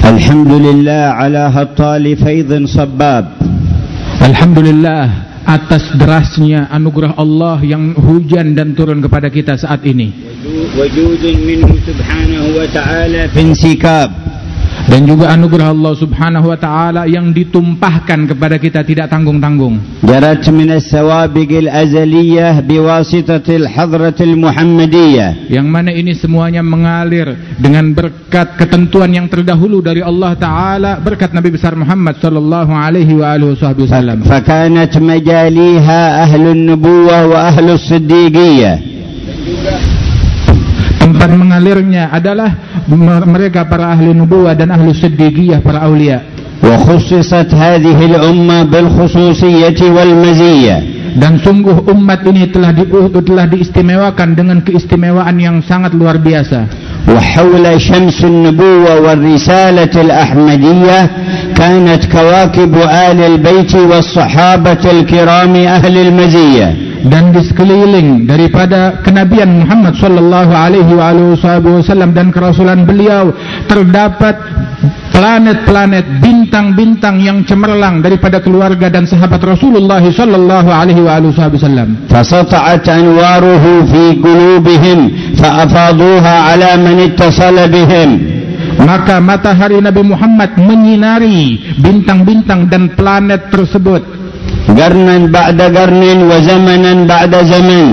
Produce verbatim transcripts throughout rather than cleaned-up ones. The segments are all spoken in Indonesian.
Alhamdulillah ala hattali faidhin sabab. Alhamdulillah atas derasnya anugerah Allah yang hujan dan turun kepada kita saat ini. Wujudun minhu subhanahu wa ta'ala finsikab. Dan juga anugerah Allah subhanahu wa ta'ala yang ditumpahkan kepada kita tidak tanggung-tanggung. Jarat min as-sawabiq al-azaliyah biwasitatil hadratil muhammadiyah. Yang mana ini semuanya mengalir dengan berkat ketentuan yang terdahulu dari Allah ta'ala, berkat Nabi besar Muhammad sallallahu alaihi wa alihi wasallam. Fakanat majaliha ahlun nubuwah wa ahlus siddiqiyah. Tempat mengalirnya adalah mereka para ahli nubuwah dan ahli siddiqiyah, para aulia. Wa khussisat hadhihi al-umma bil khususiyyati wal maziyyah. Dan sungguh umat ini telah di, telah diistimewakan dengan keistimewaan yang sangat luar biasa. Wa hawla syamsun nubuwah wal risalati al-ahmadiyyah kanat kawakib ahli al-bait was sahabati al-kirami ahli al-maziyyah. Dan di sekeliling daripada kenabian Muhammad sallallahu alaihi wasallam dan kerasulan beliau terdapat planet-planet, bintang-bintang yang cemerlang daripada keluarga dan sahabat Rasulullah sallallahu alaihi wasallam. Fasata'at anwaruhu fi qulubihim fa'afaduha ala man ittasala bihim. Maka matahari Nabi Muhammad menyinari bintang-bintang dan planet tersebut. Garnan ba'da garnin wa zamanan ba'da zaman.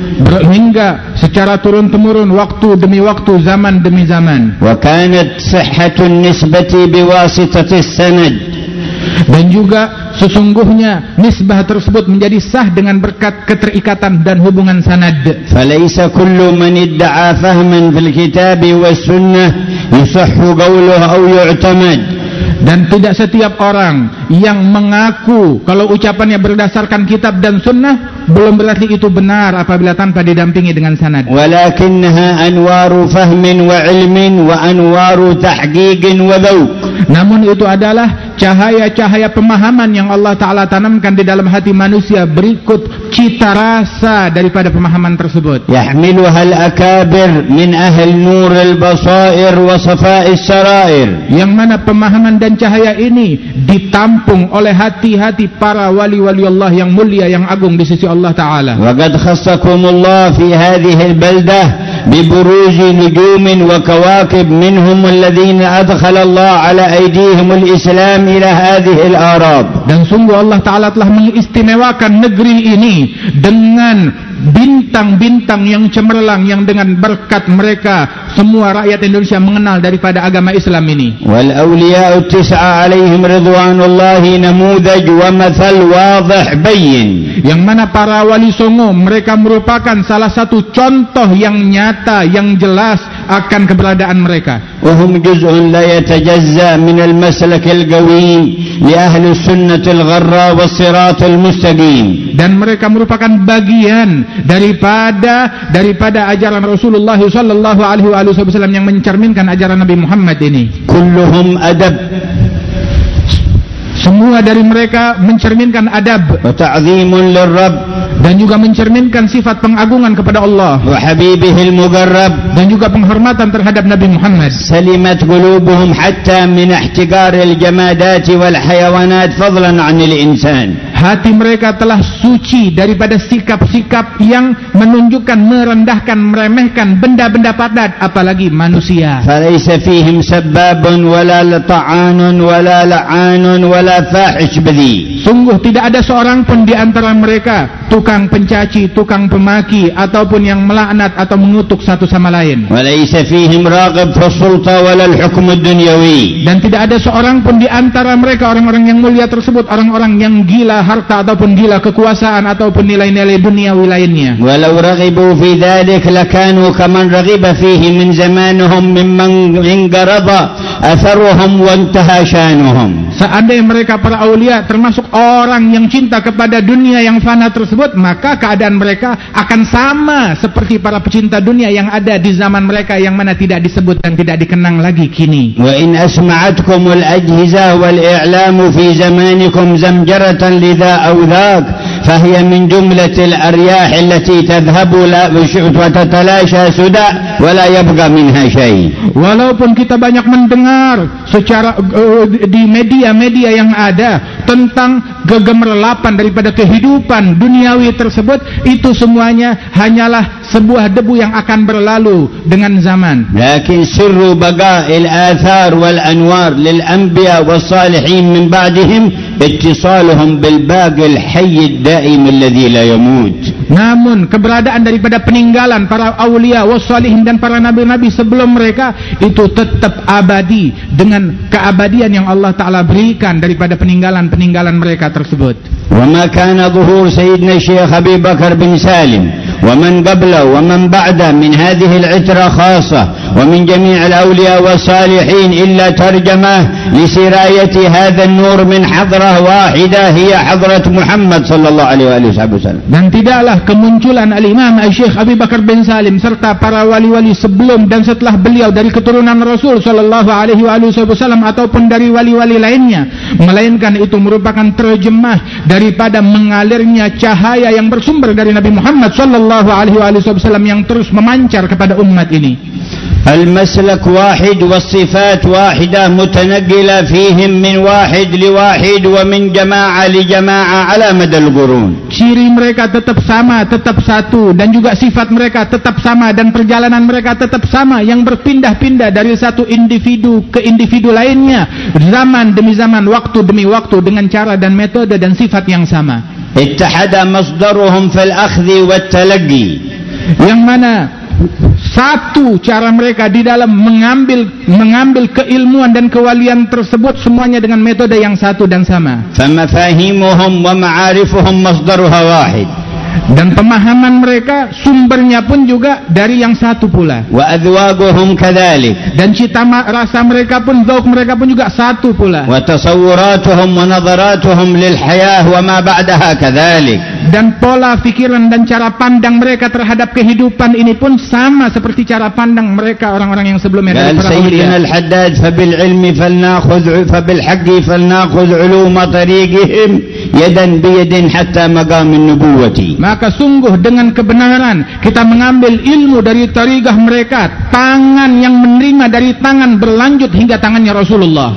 Hingga secara turun-temurun, waktu demi waktu, zaman demi zaman. Wa kanat sihhatun nisbati biwasitati sanad. Dan juga sesungguhnya nisbah tersebut menjadi sah dengan berkat keterikatan dan hubungan sanad. Falaysa kullu man idda'a fahman fil kitabi was sunnah yusahhu qawluhu aw yu'tamad. Dan tidak setiap orang yang mengaku kalau ucapannya berdasarkan kitab dan sunnah belum berarti itu benar apabila tanpa didampingi dengan sanad. Walakinnaha anwaru fahmin wa ilmin wa anwaru tahqiqin wa dhawq. Namun itu adalah cahaya-cahaya pemahaman yang Allah Ta'ala tanamkan di dalam hati manusia berikut cita rasa daripada pemahaman tersebut. Yahmiluha al-akabir min ahli nur al-basair wa safa'is sarair. Yang mana pemahaman dan cahaya ini ditampung oleh hati-hati para wali-wali Allah yang mulia, yang agung di sisi Allah Ta'ala. Wa qad khassakumullah fi hadhihi al-baldah bi buruji nujumin wa kawakib minhum alladhina adkhala Allah ala aydihim al-islam ila hadhihi al-arab. Dan sungguh Allah Ta'ala telah mengistimewakan negeri ini dengan bintang-bintang yang cemerlang yang dengan berkat mereka semua rakyat Indonesia mengenal daripada agama Islam ini. Wal awliya'u tis'a alaihim ridwanullahi namudaj wa mathal wadih bayyin. Yang mana para wali songo mereka merupakan salah satu contoh yang nyata, yang jelas akan keberadaan mereka. Wa hum juz'un la yatajazza min al-maslak al-qawim li ahli sunnah al-gharra was-sirat al-mustaqim. Dan mereka merupakan bagian daripada daripada ajaran Rasulullah sallallahu alaihi wasallam yang mencerminkan ajaran Nabi Muhammad ini. Kulluhum adab. Semua dari mereka mencerminkan adab wa ta'zimun lirrabb, dan juga mencerminkan sifat pengagungan kepada Allah wa habibihil mugarrab, dan juga penghormatan terhadap Nabi Muhammad. Salimat qulubuhum hatta min ihtiqaril jamadati wal hayawanat fadlan 'anil insan. Hati mereka telah suci daripada sikap-sikap yang menunjukkan merendahkan, meremehkan benda-benda padat, apalagi manusia. Falaysa fihim sabbabun wala lata'anun wala la'anun wala fahish badi. Sungguh tidak ada seorang pun di antara mereka tukang pencaci, tukang pemaki, ataupun yang melaknat atau mengutuk satu sama lain. Walaysa fihim raghib fi sulta wala al-hukm ad-dunyawi. Dan tidak ada seorang pun di antara mereka orang-orang yang mulia tersebut orang-orang yang gila harta ataupun gila kekuasaan ataupun nilai-nilai duniawi lainnya. Walau raghibu fi dhalik lakanu kaman raghiba fihi min zamanihum mimman ingarada atharuhum wa intaha shanuhum. Seandainya mereka para aulia termasuk orang yang cinta kepada dunia yang fana tersebut, maka keadaan mereka akan sama seperti para pecinta dunia yang ada di zaman mereka yang mana tidak disebut dan tidak dikenang lagi kini. Wa in asma'atkumul ajhizah wal i'lamu fi zamanikum zamjaratan lidha aw dhak fahiya min jumlatil aryah allati tadhhabu la wa tatalasha suda wa la yabqa minha shay. Walaupun kita banyak mendengar secara uh, di media-media yang ada tentang kegemerlapan daripada kehidupan duniawi tersebut, itu semuanya hanyalah sebuah debu yang akan berlalu dengan zaman. Lakin sirru baga'il athar wal anwar lil anbiya was salihin min ba'dihim ittisaluhum bil baqil hayy ad-da'im alladhi la yamut. Namun keberadaan daripada peninggalan para aulia was salihin dan para nabi-nabi sebelum mereka itu tetap abadi dengan keabadian yang Allah Ta'ala berikan daripada peninggalan-peninggalan mereka tersebut. وما كان ظهور سيدنا الشيخ أبي بكر بن سالم ومن قبله ومن بعده من هذه العترة خاصة ومن جميع الأولياء والصالحين إلا ترجمة لسراية هذا النور من حضرة واحدة هي حضرة محمد صلى الله عليه وآله وسلم. Dan tidaklah kemunculan Al-Imam Syekh Abi Bakar bin Salim serta para wali-wali sebelum dan setelah beliau dari keturunan Rasul sallallahu alaihi wasallam ataupun dari wali-wali lainnya, melainkan itu merupakan terjemah daripada mengalirnya cahaya yang bersumber dari Nabi Muhammad sallallahu alaihi wasallam yang terus memancar kepada umat ini. المسلك واحد والصفات واحدة متنقلة فيهم من واحد لواحد ومن جماعة لجماعة على مدى القرون. Ciri mereka tetap sama, tetap satu, dan juga sifat mereka tetap sama, dan perjalanan mereka tetap sama yang berpindah-pindah dari satu individu ke individu lainnya, zaman demi zaman, waktu demi waktu, dengan cara dan metode dan sifat yang sama. اتحد مصدرهم في الأخذ والتلقي. Yang mana satu cara mereka di dalam mengambil mengambil keilmuan dan kewalian tersebut semuanya dengan metode yang satu dan sama. فمفاهيمهم ومعارفهم مصدرها واحد. Dan pemahaman mereka sumbernya pun juga dari yang satu pula. وأذواقهم كذلك. Dan cita rasa mereka pun, zauk mereka pun juga satu pula. وتصوراتهم ونظراتهم للحياة وما بعدها كذلك. Dan pola pikiran dan cara pandang mereka terhadap kehidupan ini pun sama seperti cara pandang mereka orang-orang yang sebelumnya dari para ulia. Sayyidina Al-Haddad فبالعلم فلنأخذ فبالحق فلنأخذ علوم طريقهم يدا بيد حتى مقام النبوة. Maka sungguh dengan kebenaran kita mengambil ilmu dari tarikah mereka, tangan yang menerima dari tangan berlanjut hingga tangannya Rasulullah.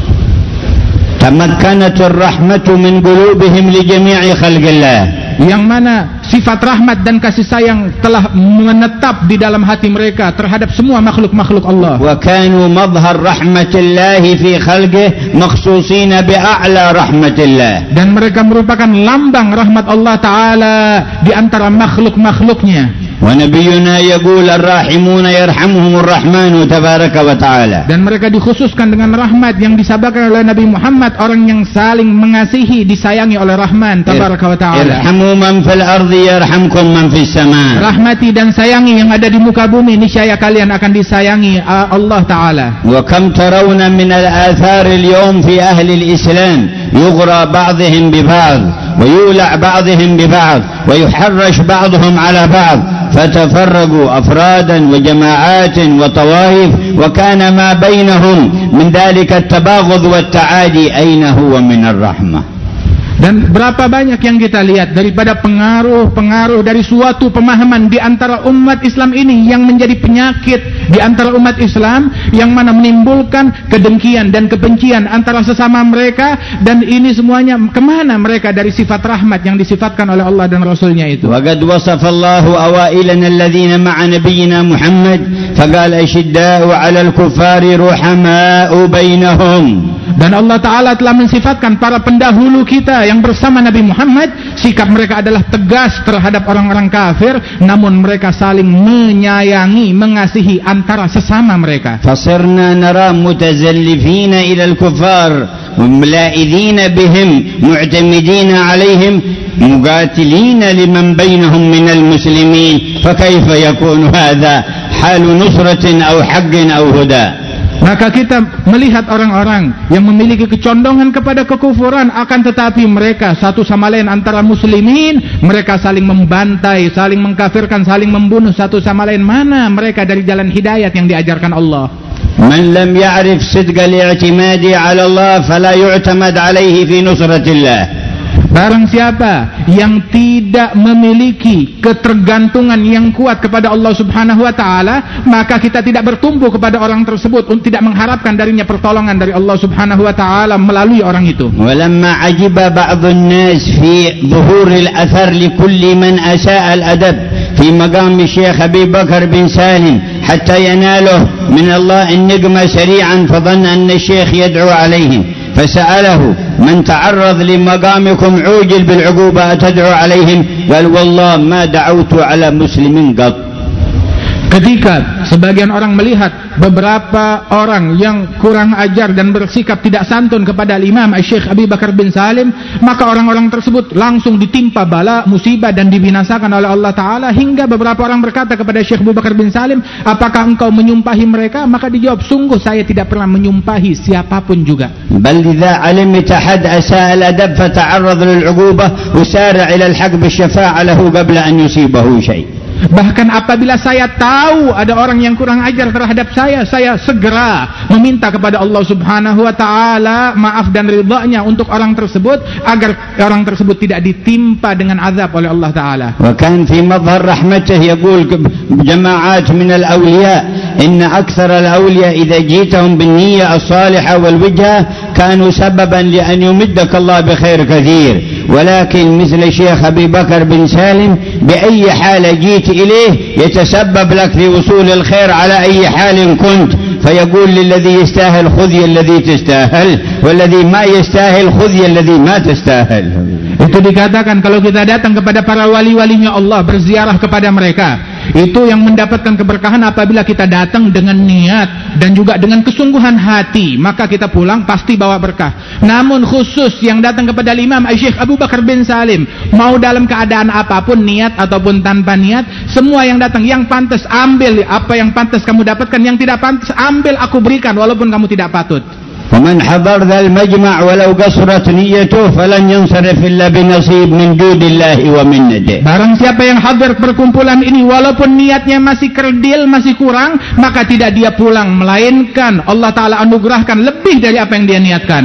Tamakkanatur rahmatu min qulubihim li jami'i khalqillah. Yang mana sifat rahmat dan kasih sayang telah menetap di dalam hati mereka terhadap semua makhluk-makhluk Allah. Wa kanu madhhar rahmatillahi fi khalqihi makhsusina bi a'la rahmatillah. Dan mereka merupakan lambang rahmat Allah Ta'ala di antara makhluk-makhluknya. Wa nabiyuna yaqul ar-rahimuna yarhamuhumur rahmanu tabaraka wa ta'ala. Dan mereka dikhususkan dengan rahmat yang disabarkan oleh Nabi Muhammad, orang yang saling mengasihi, disayangi oleh Rahman tabaraka wa ta'ala. Irhamu man fil ardi yarhamkum man fis sama. Rahmati dan sayangi yang ada di muka bumi, niscaya kalian akan disayangi Allah Ta'ala. Wa kam tarawna min al-athar al-yawm fi ahli al-islam yughra ba'dihim bi ba'd wa yula' ba'dihim bi ba'd wa yuharrash ba'dhum ala ba'd فتفرقوا أفرادا وجماعات وطوائف وكان ما بينهم من ذلك التباغض والتعادي أين هو من الرحمة. Dan berapa banyak yang kita lihat daripada pengaruh-pengaruh dari suatu pemahaman di antara umat Islam ini yang menjadi penyakit di antara umat Islam, yang mana menimbulkan kedengkian dan kebencian antara sesama mereka, dan ini semuanya kemana mereka dari sifat rahmat yang disifatkan oleh Allah dan Rasulnya itu. وقد وصف الله أوائلنا الذين مع نبينا محمد فقال أشداء على الكفار رحماء بينهم. Dan Allah Ta'ala telah mensifatkan para pendahulu kita yang bersama Nabi Muhammad, sikap mereka adalah tegas terhadap orang-orang kafir, namun mereka saling menyayangi, mengasihi antara sesama mereka. Fasirna nara mutazallifina ila al-kuffar mumla'idina bihim mu'tamidina alaihim muqatilina liman bainahum min al-muslimin fakaifa yakunu hadha halu nusratin aw haqqin aw huda. Maka kita melihat orang-orang yang memiliki kecondongan kepada kekufuran, akan tetapi mereka satu sama lain antara muslimin, mereka saling membantai, saling mengkafirkan, saling membunuh satu sama lain. Mana mereka dari jalan hidayat yang diajarkan Allah? Man lam ya'rif sidqa al-i'timadi 'ala Allah fala yu'tamad 'alayhi fi nusratillah. Barang siapa yang tidak memiliki ketergantungan yang kuat kepada Allah Subhanahu wa taala, maka kita tidak bertumbuh kepada orang tersebut untuk tidak mengharapkan darinya pertolongan dari Allah Subhanahu wa taala melalui orang itu. Walamma ajiba ba'dun nas fi dhuhur al-athar li kulli man asaa al-adab fi maqam Syekh Abi Bakar bin Salim hatta yanaluhu min Allah an-niqma sari'an fadhanna anna Syekh yad'u alaihim فسأله من تعرض لمقامكم عوجل بالعقوبة أتدعو عليهم قال والله ما دعوت على مسلم قط. Ketika sebagian orang melihat beberapa orang yang kurang ajar dan bersikap tidak santun kepada Imam Syekh Abi Bakar bin Salim, maka orang-orang tersebut langsung ditimpa bala, musibah dan dibinasakan oleh Allah Ta'ala, hingga beberapa orang berkata kepada Syekh Abu Bakar bin Salim, apakah engkau menyumpahi mereka? Maka dijawab, sungguh saya tidak pernah menyumpahi siapapun juga. Bal idza alimta had asa al-adab fata'arrad lil-'uqubah usara' ila al-haqq bi-syafa'ah lahu qabla an yusibahu shay'. Bahkan apabila saya tahu ada orang yang kurang ajar terhadap saya, saya segera meminta kepada Allah Subhanahu wa taala maaf dan ridha-Nya untuk orang tersebut, agar orang tersebut tidak ditimpa dengan azab oleh Allah taala. Wa kan fi madhhar rahmatih yaqul jama'at min al-awliya inna akthar al-awliya idha jitahum bin-niyyah as-salihah wal-wajha kanu sababan li an yumiddaka Allah bi khair kathir. ولكن مثل الشيخ أبي بكر بن سالم بأي حال جيت إليه يتسبب لك في وصول الخير على أي حال كنت فيقول للذي يستاهل خذي الذي تستاهل والذي ما يستاهل خذي الذي ما تستاهل. Itu dikatakan kalau kita datang kepada para wali-walinya Allah, berziarah kepada mereka, itu yang mendapatkan keberkahan apabila kita datang dengan niat dan juga dengan kesungguhan hati, maka kita pulang pasti bawa berkah. Namun khusus yang datang kepada Imam Syekh Abu Bakar bin Salim, mau dalam keadaan apapun, niat ataupun tanpa niat, semua yang datang, yang pantas ambil, apa yang pantas kamu dapatkan, yang tidak pantas ambil aku berikan walaupun kamu tidak patut. ومن حضر ذا المجمع ولو قصرت نيته فلن ينصرف إلا بنصيب من جود الله ومنته. Barang siapa yang hadir perkumpulan ini walaupun niatnya masih kerdil, masih kurang, maka tidak dia pulang, melainkan Allah Ta'ala anugerahkan lebih dari apa yang dia niatkan.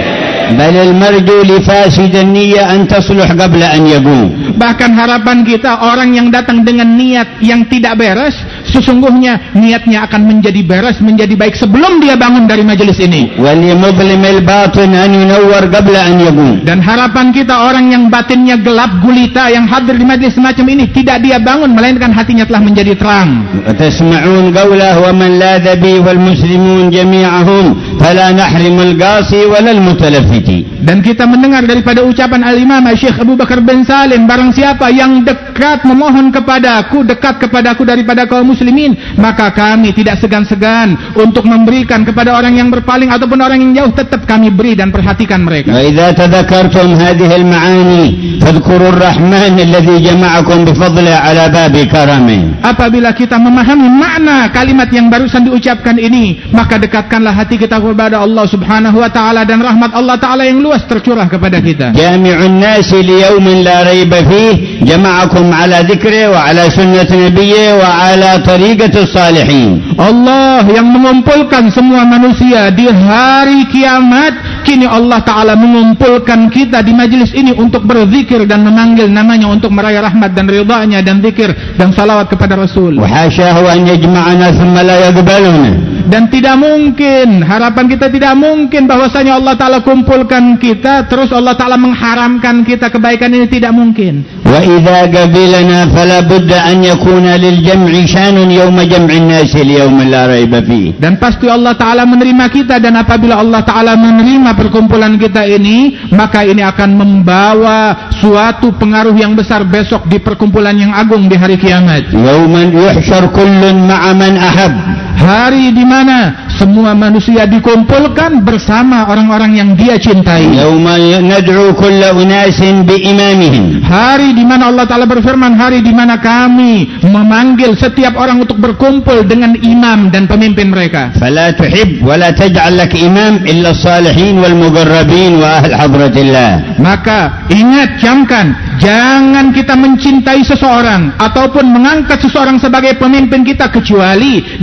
بل المرجو لفاسد النية أن تصلح قبل أن يقوم. Bahkan harapan kita, orang yang datang dengan niat yang tidak beres, sesungguhnya niatnya akan menjadi beres, menjadi baik sebelum dia bangun dari majelis ini. ولمظلم الباطن أن ينور قبل أن يقوم. Dan harapan kita, orang yang batinnya gelap gulita yang hadir di majelis semacam ini, tidak dia bangun, melainkan hatinya telah menjadi terang. وتسمعون قوله ومن لاذ بي والمسلمون جميعهم فلا نحرم القاصي ولا المتلفت. Dan kita mendengar daripada ucapan Al-Imam Syekh Abu Bakar bin Salim, barang siapa yang dekat memohon kepadaku, dekat kepadaku daripada kaum muslimin, maka kami tidak segan-segan untuk memberikan kepada orang yang berpaling ataupun orang yang jauh, tetap kami beri dan perhatikan mereka. Wa idza tadhakkartum hadhihi al-ma'ani fadhkurur rahman alladhi jama'akum bifadlihi ala babi karami. Apabila kita memahami makna kalimat yang barusan diucapkan ini, maka dekatkanlah hati kita kepada Allah Subhanahu wa taala, dan rahmat Allah Ta'ala yang luas tercurah kepada kita. Jami'un nasi li yawmin la raiba fih jama'akum ala dhikri wa ala sunnati nabiyyi wa ala tariqati salihin. Allah yang mengumpulkan semua manusia di hari kiamat, kini Allah Ta'ala mengumpulkan kita di majlis ini untuk berzikir dan memanggil namanya, untuk meraih rahmat dan ridha-Nya dan zikir dan salawat kepada Rasul. Wa hasyahu an yajma'ana thumma la yaqbaluna. Dan tidak mungkin, harapan kita tidak mungkin bahwasanya Allah Ta'ala kumpulkan kita terus Allah Ta'ala mengharamkan kita kebaikan ini, tidak mungkin. Wa idza qabilana fala budda an yakuna lil jam'i shanun yawma jam'in nas li yawmin la raiba fi. Dan pasti Allah Ta'ala menerima kita, dan apabila Allah Ta'ala menerima perkumpulan kita ini, maka ini akan membawa suatu pengaruh yang besar besok di perkumpulan yang agung di hari kiamat. Yawman yuhsyar kullun ma'a man ahab. Hari di mana semua manusia dikumpulkan bersama orang-orang yang dia cintai. Yauma nad'u kulla unasin bi imamihim. Hari di mana Allah Ta'ala berfirman, hari di mana kami memanggil setiap orang untuk berkumpul dengan imam dan pemimpin mereka. Fala tuhib wa la taj'al lak imam illa as-salihin wal muqarrabin wa ahl hadratillah. Maka ingat, camkan, jangan kita mencintai seseorang ataupun mengangkat seseorang sebagai pemimpin kita kecuali dia adalah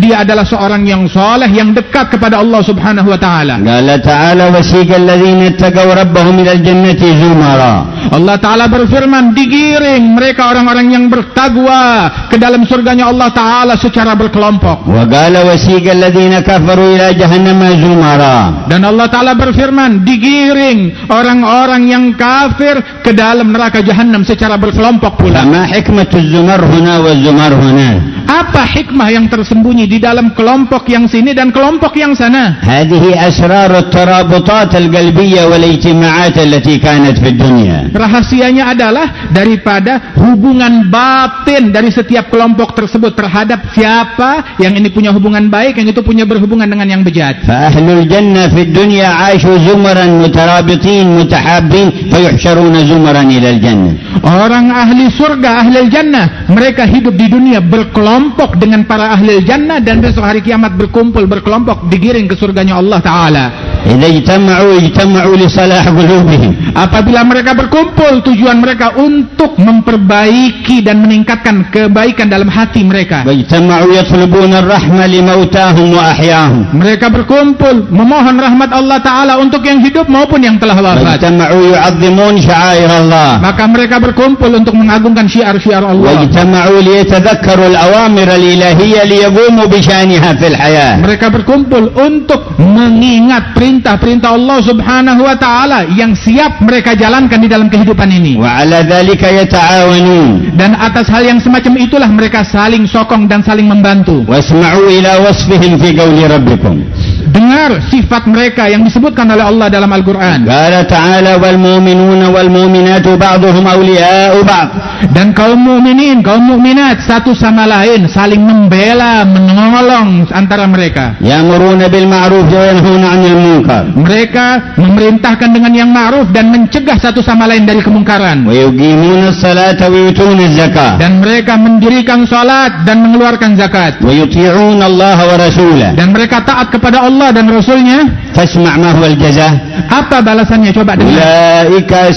adalah seorang yang soleh, yang dekat kepada Allah Subhanahu wa taala. Qala ta'ala wasiqal ladzina ittaqaw rabbahum ilal jannati zumara. Allah taala berfirman, digiring mereka orang-orang yang bertakwa ke dalam surganya Allah taala secara berkelompok. Wa qala wasiqal ladzina kafaru ila jahannama zumara. Dan Allah taala berfirman, digiring orang-orang yang kafir ke dalam neraka Jahannam secara berkelompok pula. Ma hikmatuz zumar huna wa zumar huna? Apa hikmah yang tersembunyi di dalam kelompok yang sini dan kelompok yang sana? Hadhihi asrarut tarabutat al-qalbiyyah wal ijtima'at allati kanat fid dunya. Rahasianya adalah daripada hubungan batin dari setiap kelompok tersebut terhadap siapa yang ini punya hubungan baik, yang itu punya berhubungan dengan yang bejat. Fa ahlul jannah fid dunya 'ashu zumran mutarabitin mutahabbin fayuhsyaruna zumran ila al-jannah. Orang ahli surga, ahli jannah, mereka hidup di dunia berkelompok dengan para ahli jannah dan besok hari kiamat berkumpul berkelompok digiring ke surganya Allah taala. Idza ijtama'u ijtama'u li salah qulubihim. Apabila mereka berkumpul, tujuan mereka untuk memperbaiki dan meningkatkan kebaikan dalam hati mereka. Wa ijtama'u yatlubuna ar-rahma li mautahum wa ahyahum. Mereka berkumpul memohon rahmat Allah taala untuk yang hidup maupun yang telah wafat. Wa ijtama'u yu'azzimun sya'air Allah. Maka mereka berkumpul untuk mengagungkan syiar-syiar Allah. Wa ijtama'u liyatadhakkaru al-awamir al-ilahiyyah liyaqumu bi sya'niha fil hayah. Mereka berkumpul untuk mengingat perintah-perintah Allah Subhanahu wa taala yang siap mereka jalankan di dalam kehidupan ini. Wa 'ala dzalika yata'awanun. Dan atas hal yang semacam itulah mereka saling sokong dan saling membantu. Wasma'u ila wasfihim fi qawli rabbikum. Dengar sifat mereka yang disebutkan oleh Allah dalam Al-Quran. Qala ta'ala wal mu'minuna wal mu'minatu ba'duhum awliya'u ba'd. Dan kaum mukminin, kaum mukminat satu sama lain saling membela, menolong antara mereka. Ya'muruna bil ma'ruf wa yanhauna 'anil munkar. Mereka memerintahkan dengan yang ma'ruf dan mencegah satu sama lain dari kemungkaran. Wa yuqimuna as-salata wa yutuna az-zakah. Dan mereka mendirikan salat dan mengeluarkan zakat. Wa yuti'una Allah wa rasulahu. Dan mereka taat kepada Allah dan Rasulnya. Fasma' ma huwa al-jazaa. Apa balasannya, coba dengar. Ulaika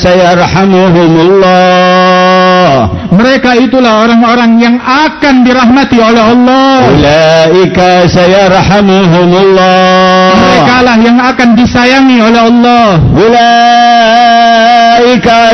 sayarhamuhumullah. Mereka itulah orang-orang yang akan dirahmati oleh Allah. Ulaika sayarhamuhumullah. Mereka lah yang akan disayangi oleh Allah. Ulaika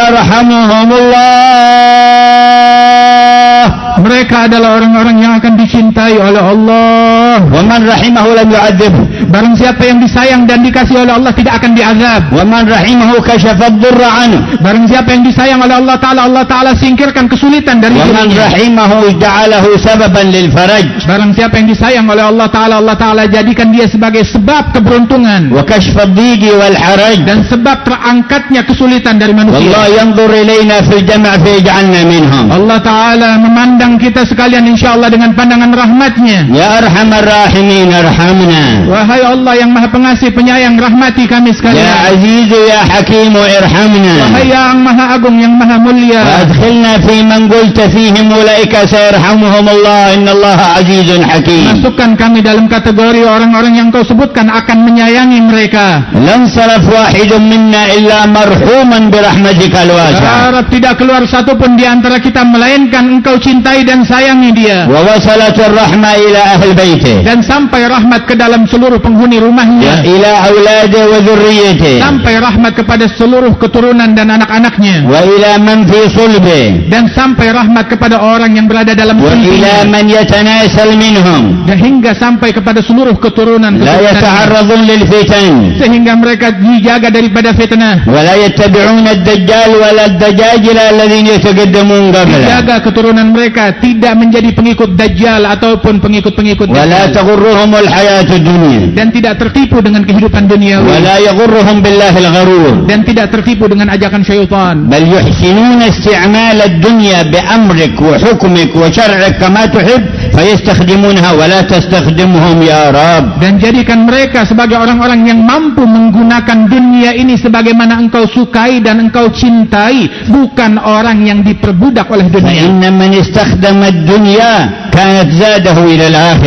sayarhamuhumullah. Mereka adalah orang-orang yang akan dicintai oleh Allah. Wa man rahimahu lam yu'adzibhu. Barang siapa yang disayang dan dikasih oleh Allah tidak akan diazab. Wa man rahimahu kashafa ad-durra anhu. Barang siapa yang disayang oleh Allah taala, Allah taala singkirkan kesulitan dari dirinya. Wa man rahimahu ja'alahu sababan lil faraj. Barang siapa yang disayang oleh Allah taala, Allah taala jadikan dia sebagai sebab keberuntungan. Wa kashfa ad-dhiqi wal haraj. Dan sebab terangkatnya kesulitan dari manusia. Wallahu yanzur ilaina fil jam' fa yaj'alna minhum. Allah taala memandang kita sekalian insyaallah dengan pandangan rahmatnya. Ya arhamar rahimin arhamna. Wahai Allah yang maha pengasih penyayang, rahmati kami sekalian. Ya azizu ya hakimu irhamna. Wahai yang maha agung yang maha mulia, adkhilna fi man qulta fihim ulaika sayarhamuhumullah innallaha azizun hakim. Masukkan kami dalam kategori orang-orang yang kau sebutkan akan menyayangi mereka. Lam saraf wahidun minna illa marhuman birahmatikal wasi'ah. Harap tidak keluar satu pun di antara kita melainkan engkau cintai dan sayangi dia. Wa wasalatur rahma ila ahli baiti. Dan sampai rahmat ke dalam seluruh penghuni rumahnya. Wa ila auladi wa dzurriyyati. Sampai rahmat kepada seluruh keturunan dan anak-anaknya. Wa ila man fi sulbi. Dan sampai rahmat kepada orang yang berada dalam sulbinya. Wa ila man yatanasal minhum. Dan hingga sampai kepada seluruh keturunan la yata'arradun lil fitan. Sehingga mereka dijaga daripada fitnah. Wa la yattabi'una ad-dajjal wa la ad-dajajil alladhina yataqaddamun qabla. Dijaga keturunan mereka tidak menjadi pengikut Dajjal ataupun pengikut-pengikut Dajjal. Wala taghurruhumul hayatud dunya. Dan tidak tertipu dengan kehidupan duniawi. Wala yaghurruhum billahil gharur. Dan tidak tertipu dengan ajakan syaitan. Bal yuhsinuna isti'mal ad-dunya bi amrik wa hukmik wa syar'ik kama tuhib fayastakhdimunha wa la tastakhdimhum ya Rabb. Dan jadikan mereka sebagai orang-orang yang mampu menggunakan dunia ini sebagaimana engkau sukai dan engkau cintai, bukan orang yang diperbudak oleh dunia. Inna man istakhdama ad-dunya kanat zadahu ila al-akhirah.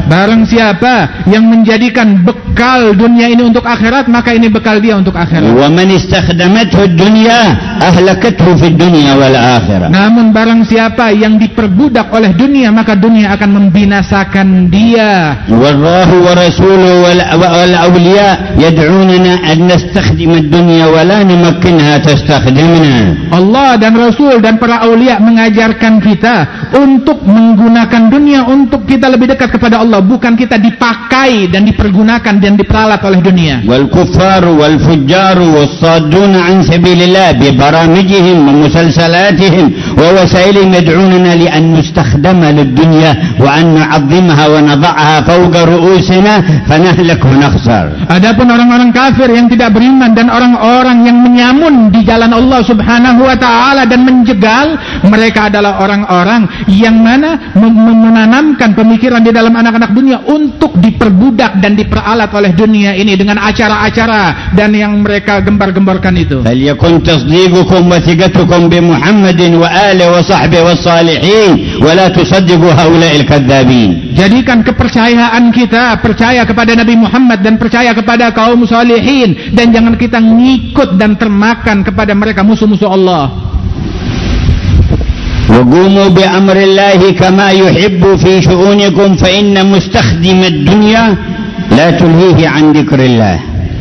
Barang siapa yang menjadikan bekal dunia ini untuk akhirat, maka ini bekal dia untuk akhirat. Wa man istakhdamathu ad-dunya ahlakathu fid dunya wal akhirah. Namun barang siapa yang diperbudak oleh dunia, maka dunia akan membinasakan dia. Wallahu wa rasuluhu wal awliya yad'unana an nastakhdim ad-dunya wa la numakkinha tastakhdimna. Allah dan Rasul dan para aulia mengajarkan kita untuk menggunakan dunia untuk kita lebih dekat kepada Allah, bukan kita dipakai dan dipergunakan dan diperalat oleh dunia. Wal kuffar wal fujjar was-saddun an sabilillah bi baramijihim wa musalsalatihim wa wasailihim yad'unana li an nustakhdama lid-dunya wa an nu'azzimaha wa nadha'aha fawqa ru'usina fanahlak wa nakhsar. Adapun orang-orang kafir yang tidak beriman dan orang-orang yang menyamun di jalan Allah Subhanahu wa taala dan menjegal, mereka adalah orang-orang yang mana menanamkan pemikiran di dalam anak-anak dunia untuk diperbudak dan diperalat oleh dunia ini dengan acara-acara dan yang mereka gembar-gemborkan itu. Falyakun tasdiqukum wa thiqatukum bi Muhammadin wa alihi wa sahbihi was salihin wa la tusaddiqu haula'il kadzdzabin. Jadikan kepercayaan kita percaya kepada Nabi Muhammad dan percaya kepada kaum salihin, dan jangan kita ngikut dan termakan kepada mereka musuh-musuh Allah. وقوموا بأمر الله كما يحب في شؤونكم فإن مستخدم الدنيا لا تلهيه عن ذكر الله.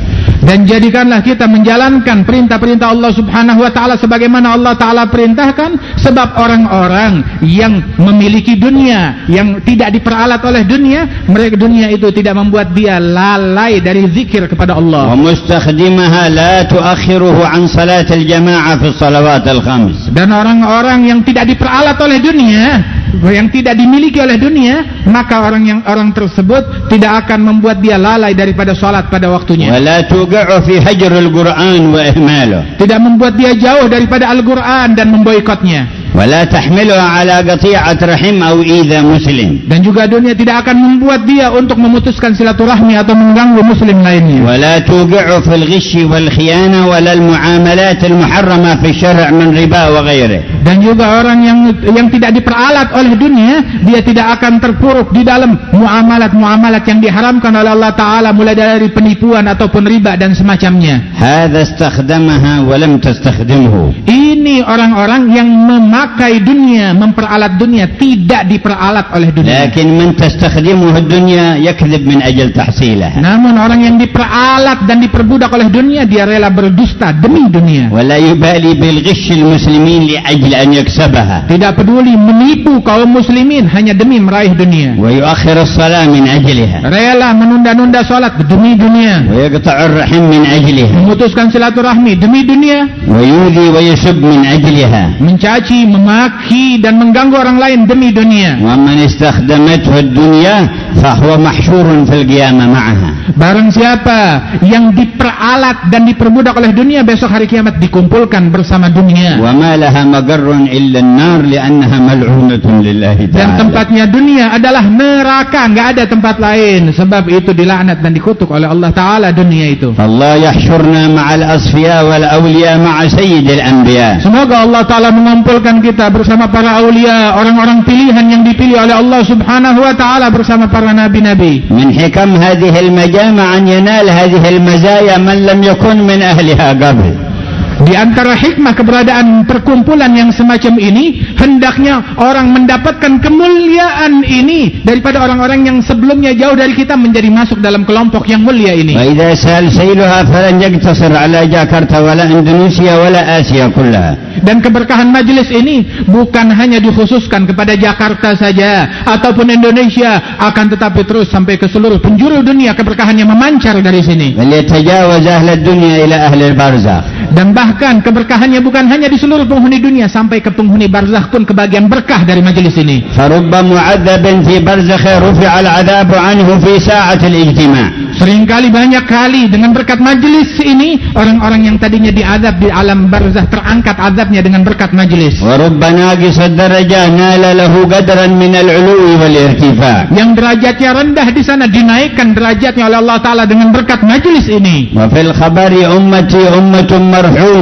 Dan jadikanlah kita menjalankan perintah-perintah Allah Subhanahu wa taala sebagaimana Allah taala perintahkan, sebab orang-orang yang memiliki dunia, yang tidak diperalat oleh dunia, mereka dunia itu tidak membuat dia lalai dari zikir kepada Allah. Wa mustakhdimaha la tuakhiruhu an salatil jamaah fi shalawatil khams. Dan orang-orang yang tidak diperalat oleh dunia, yang tidak dimiliki oleh dunia, maka orang yang orang tersebut tidak akan membuat dia lalai daripada salat pada waktunya. Wala tuqa'u fi hajr al-Qur'an wa ihmaluh. Tidak membuat dia jauh daripada Al-Qur'an dan memboikotnya. Wala tahmiluha ala qati'at rahim aw idza muslim. Dan juga dunia tidak akan membuat dia untuk memutuskan silaturahmi atau mengganggu muslim lainnya. Wala tuqa'u fil ghish wal khiyana wal muamalat al muharrama fi syar' min riba wa ghairihi. Dan juga orang yang yang tidak diperalat oleh dunia, dia tidak akan terpuruk di dalam muamalat-muamalat yang diharamkan oleh Allah taala, mulai dari penipuan ataupun riba dan semacamnya. Hadza istakhdamaha wa lam tastakhdimhu. Ini orang-orang yang memakai dunia, memperalat dunia, tidak diperalat oleh dunia. Lakin man tastakhdimuhu ad-dunya yakdzib min ajal tahsilaha. Namun orang yang diperalat dan diperbudak oleh dunia, dia rela berdusta demi dunia. Wala yubali bil ghish al muslimin li ajli an yaksabaha. Tidak peduli menipu kaum muslimin hanya demi meraih dunia. Wa yuakhir as-salah min ajliha. Rela menunda-nunda salat demi dunia. Wa yaqta'u ar-rahim min ajliha. Memutuskan silaturahmi demi dunia. Wa yudhi wa yusub min ajliha. Mencaci, memaki dan mengganggu orang lain demi dunia. Wa man istakhdamathu ad-dunya fa huwa mahsyurun fil qiyamah ma'aha. Barang siapa yang diperalat dan diperbudak oleh dunia, besok hari kiamat dikumpulkan bersama dunia. Wa ma laha magarrun illa an-nar li'annaha mal'unatun lillahi ta'ala. Dan tempatnya dunia adalah neraka, enggak ada tempat lain, sebab itu dilaknat dan dikutuk oleh Allah taala dunia itu. Allah yahsyurna ma'al asfiya wal awliya ma'a sayyidil anbiya. Semoga Allah taala mengumpulkan kita bersama para aulia, orang-orang pilihan yang dipilih oleh Allah Subhanahu wa taala bersama para nabi-nabi. Min hikam hadhihi al-majama' an yanal hadhihi al-mazaya man lam yakun min ahliha qabl. Di antara hikmah keberadaan perkumpulan yang semacam ini, hendaknya orang mendapatkan kemuliaan ini daripada orang-orang yang sebelumnya jauh dari kita menjadi masuk dalam kelompok yang mulia ini. Wa idza sal sailuha falan yaktasir ala Jakarta wala Indonesia wala Asia kullaha. Dan keberkahan majelis ini bukan hanya dikhususkan kepada Jakarta saja ataupun Indonesia, akan tetapi terus sampai ke seluruh penjuru dunia keberkahannya memancar dari sini. Wal yatajawaz ahli dunya ila ahli al-barzakh. Dan bahkan keberkahannya bukan hanya di seluruh penghuni dunia, sampai ke penghuni barzakh pun kebagian berkah dari majelis ini. Farubba mu'adzabin fi barzakh rufi'a al-'adzabu anhu fi sa'at al-ijtima'. Seringkali banyak kali dengan berkat majelis ini, orang-orang yang tadinya diazab di alam barzakh terangkat azabnya dengan berkat majelis. Wa rubba naqisad darajah nala lahu qadran min al-'uluwi wal irtifa'. Yang derajatnya rendah di sana dinaikkan derajatnya oleh Allah taala dengan berkat majelis ini. Wa fil khabari ummati ummatun marhumah